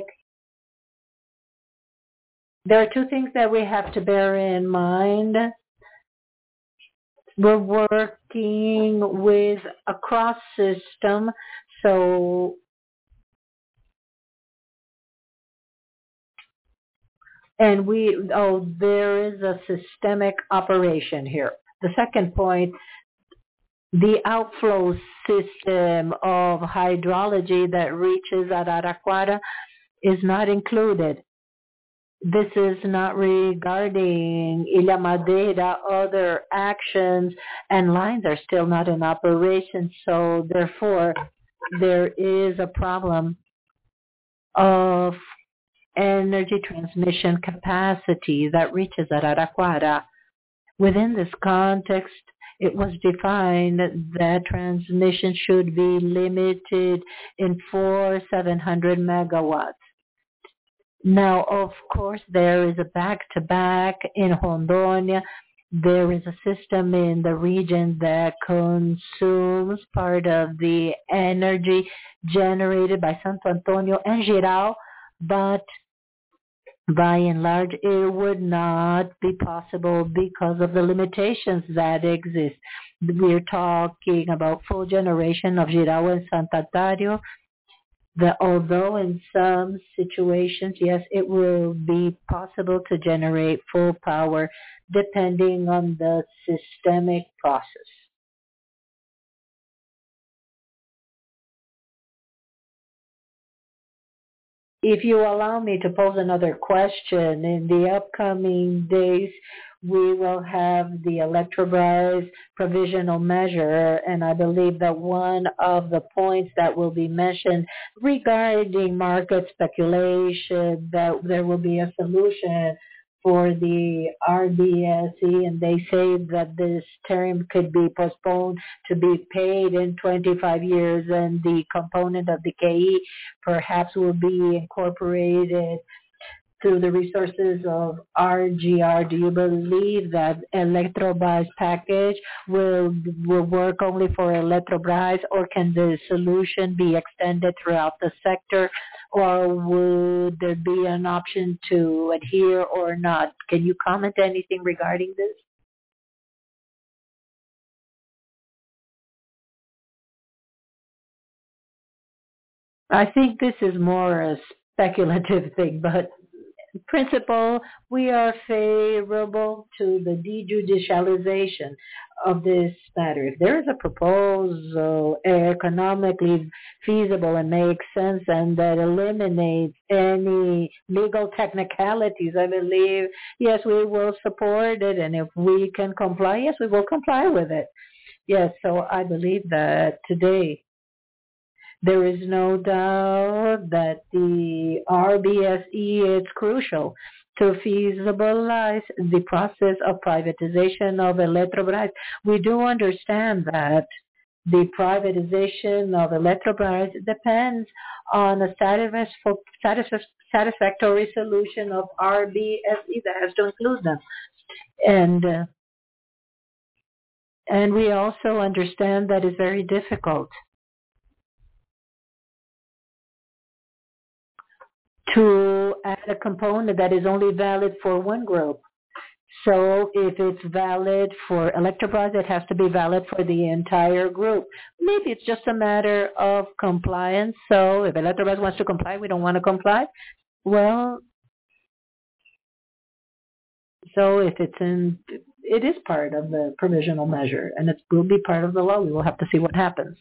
There are 2 things that we have to bear in mind. We're working with a cross system, so there is a systemic operation here. The second point, the outflow system of hydrology that reaches Araraquara is not included. This is not regarding Ilha Madeira. Other actions and lines are still not in operation, so therefore there is a problem of energy transmission capacity that reaches Araraquara. Within this context, it was defined that transmission should be limited in 700 megawatts. Now, of course, there is a back-to-back in Rondônia. There is a system in the region that consumes part of the energy generated by Santo Antônio and Jirau, but by and large, it would not be possible because of the limitations that exist. We're talking about full generation of Jirau and Santo although in some situations, yes, it will be possible to generate full power depending on the systemic process. If you allow me to pose another question, in the upcoming days, we will have the Eletrobras provisional measure, and I believe that one of the points that will be mentioned regarding market speculation, that there will be a solution for the RBSE, and they say that this term could be postponed to be paid in 25 years, and the component of the KE perhaps will be incorporated through the resources of RGR. Do you believe that Eletrobras package will work only for Eletrobras, or can the solution be extended throughout the sector, or would there be an option to adhere or not? Can you comment anything regarding this? I think this is more a speculative thing, but in principle, we are favorable to the dejudicialization of this matter. If there is a proposal economically feasible and makes sense and that eliminates any legal technicalities, I believe, yes, we will support it. And if we can comply, yes, we will comply with it. Yes, so I believe that today, there is no doubt that the RBSE is crucial to feasibilize the process of privatization of Eletrobras. We do understand that the privatization of Eletrobras depends on a satisfactory solution of RBSE that has to include them. And we also understand that it's very difficult to add a component that is only valid for one group. So if it's valid for Eletrobras, it has to be valid for the entire group. Maybe it's just a matter of compliance. So if Eletrobras wants to comply, we don't want to comply. Well, so if it is part of the provisional measure, and it will be part of the law. We will have to see what happens.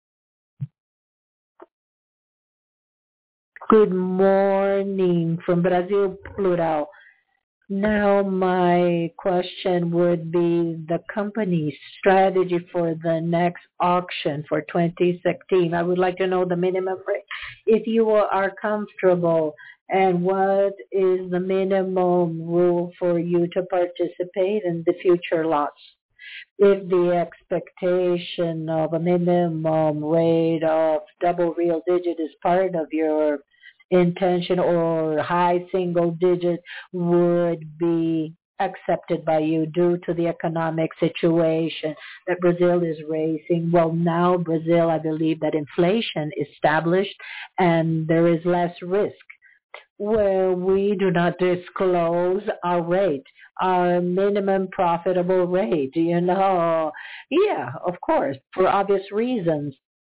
Good morning from Brazil Plural. Now my question would be the company's strategy for the next auction for 2016. I would like to know the minimum rate, if you are comfortable, and what is the minimum rule for you to participate in the future lots. If the expectation of a minimum rate of double real digit is part of your intention, or high single digit would be accepted by you due to the economic situation that Brazil is facing. Well, now Brazil, I believe that inflation is established and there is less risk. Well, we do not disclose our rate, our minimum profitable rate, Yeah, of course, for obvious reasons.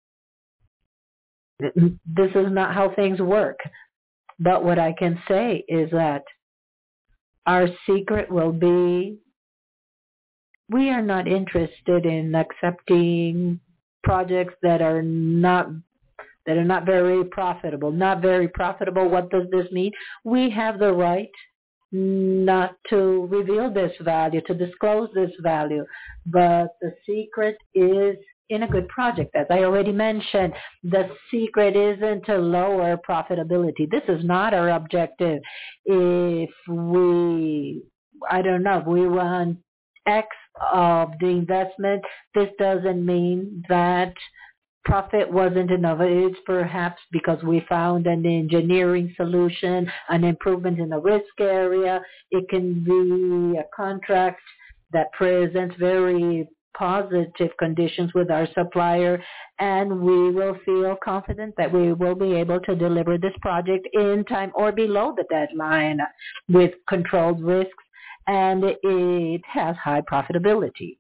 This is not how things work. But what I can say is that our secret will be, we are not interested in accepting projects that are not very profitable. Not very profitable, what does this mean? We have the right not to reveal this value, to disclose this value. But the secret is in a good project. As I already mentioned, the secret isn't to lower profitability. This is not our objective. If we want X of the investment. This doesn't mean that profit wasn't enough. It's perhaps because we found an engineering solution, an improvement in the risk area. It can be a contract that presents very positive conditions with our supplier, and we will feel confident that we will be able to deliver this project in time or below the deadline with controlled risks, and it has high profitability.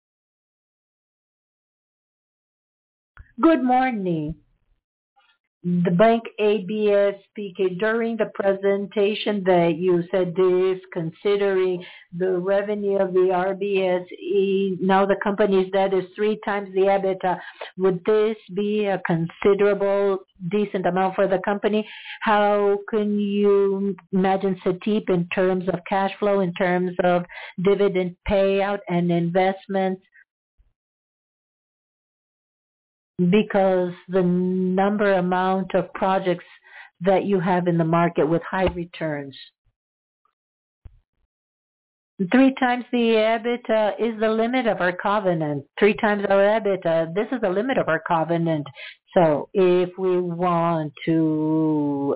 Good morning. The Bank ABS speaking. During the presentation that you said this, considering the revenue of the RBS, now the company's debt is 3 times the EBITDA. Would this be a considerable, decent amount for the company? How can you imagine CETIP in terms of cash flow, in terms of dividend payout and investments? Because the amount of projects that you have in the market with high returns. 3 times the EBITDA is the limit of our covenant. 3 times our EBITDA, this is the limit of our covenant. So if we want to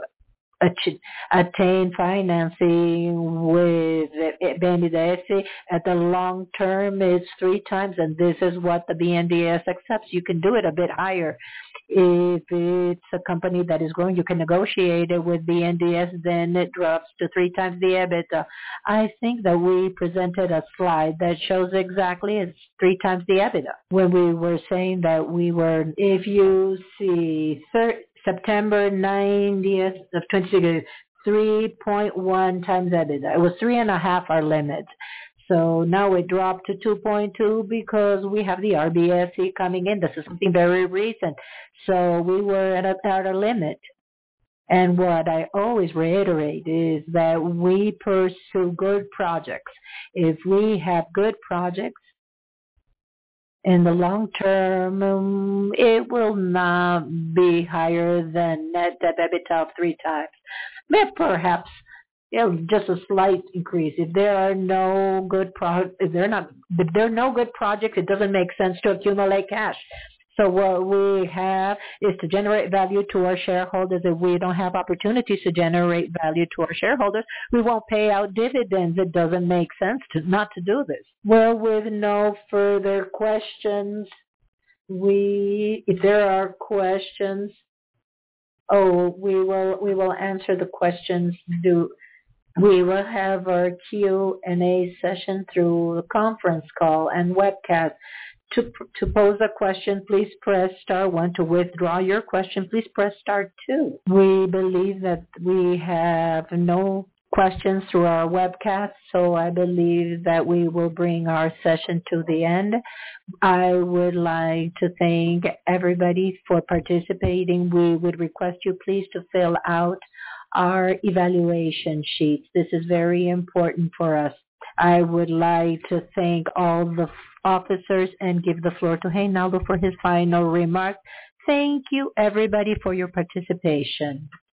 attain financing with BNDES at the long term is 3 times, and this is what the BNDES accepts. You can do it a bit higher. If it's a company that is growing, you can negotiate it with BNDES, then it drops to 3 times the EBITDA. I think that we presented a slide that shows exactly it's 3 times the EBITDA. When we were saying that we were, if you see September 90th of 2020, 3.1 times EBITDA. It was 3.5 our limit. So now it dropped to 2.2 because we have the RBSE coming in. This is something very recent. So we were at our limit. And what I always reiterate is that we pursue good projects. If we have good projects, in the long term, it will not be higher than net debt EBITDA of 3 times. But perhaps just a slight increase. If there are no good if there are no good projects, it doesn't make sense to accumulate cash. So what we have is to generate value to our shareholders. If we don't have opportunities to generate value to our shareholders, we won't pay out dividends. It doesn't make sense not to do this. Well, with no further questions, if there are questions, we will answer the questions. We will have our Q&A session through the conference call and webcast. To pose a question, please press star 1. To withdraw your question, please press star 2. We believe that we have no questions through our webcast, so I believe that we will bring our session to the end. I would like to thank everybody for participating. We would request you please to fill out our evaluation sheets. This is very important for us. I would like to thank all the officers and give the floor to Reinaldo for his final remarks. Thank you, everybody, for your participation.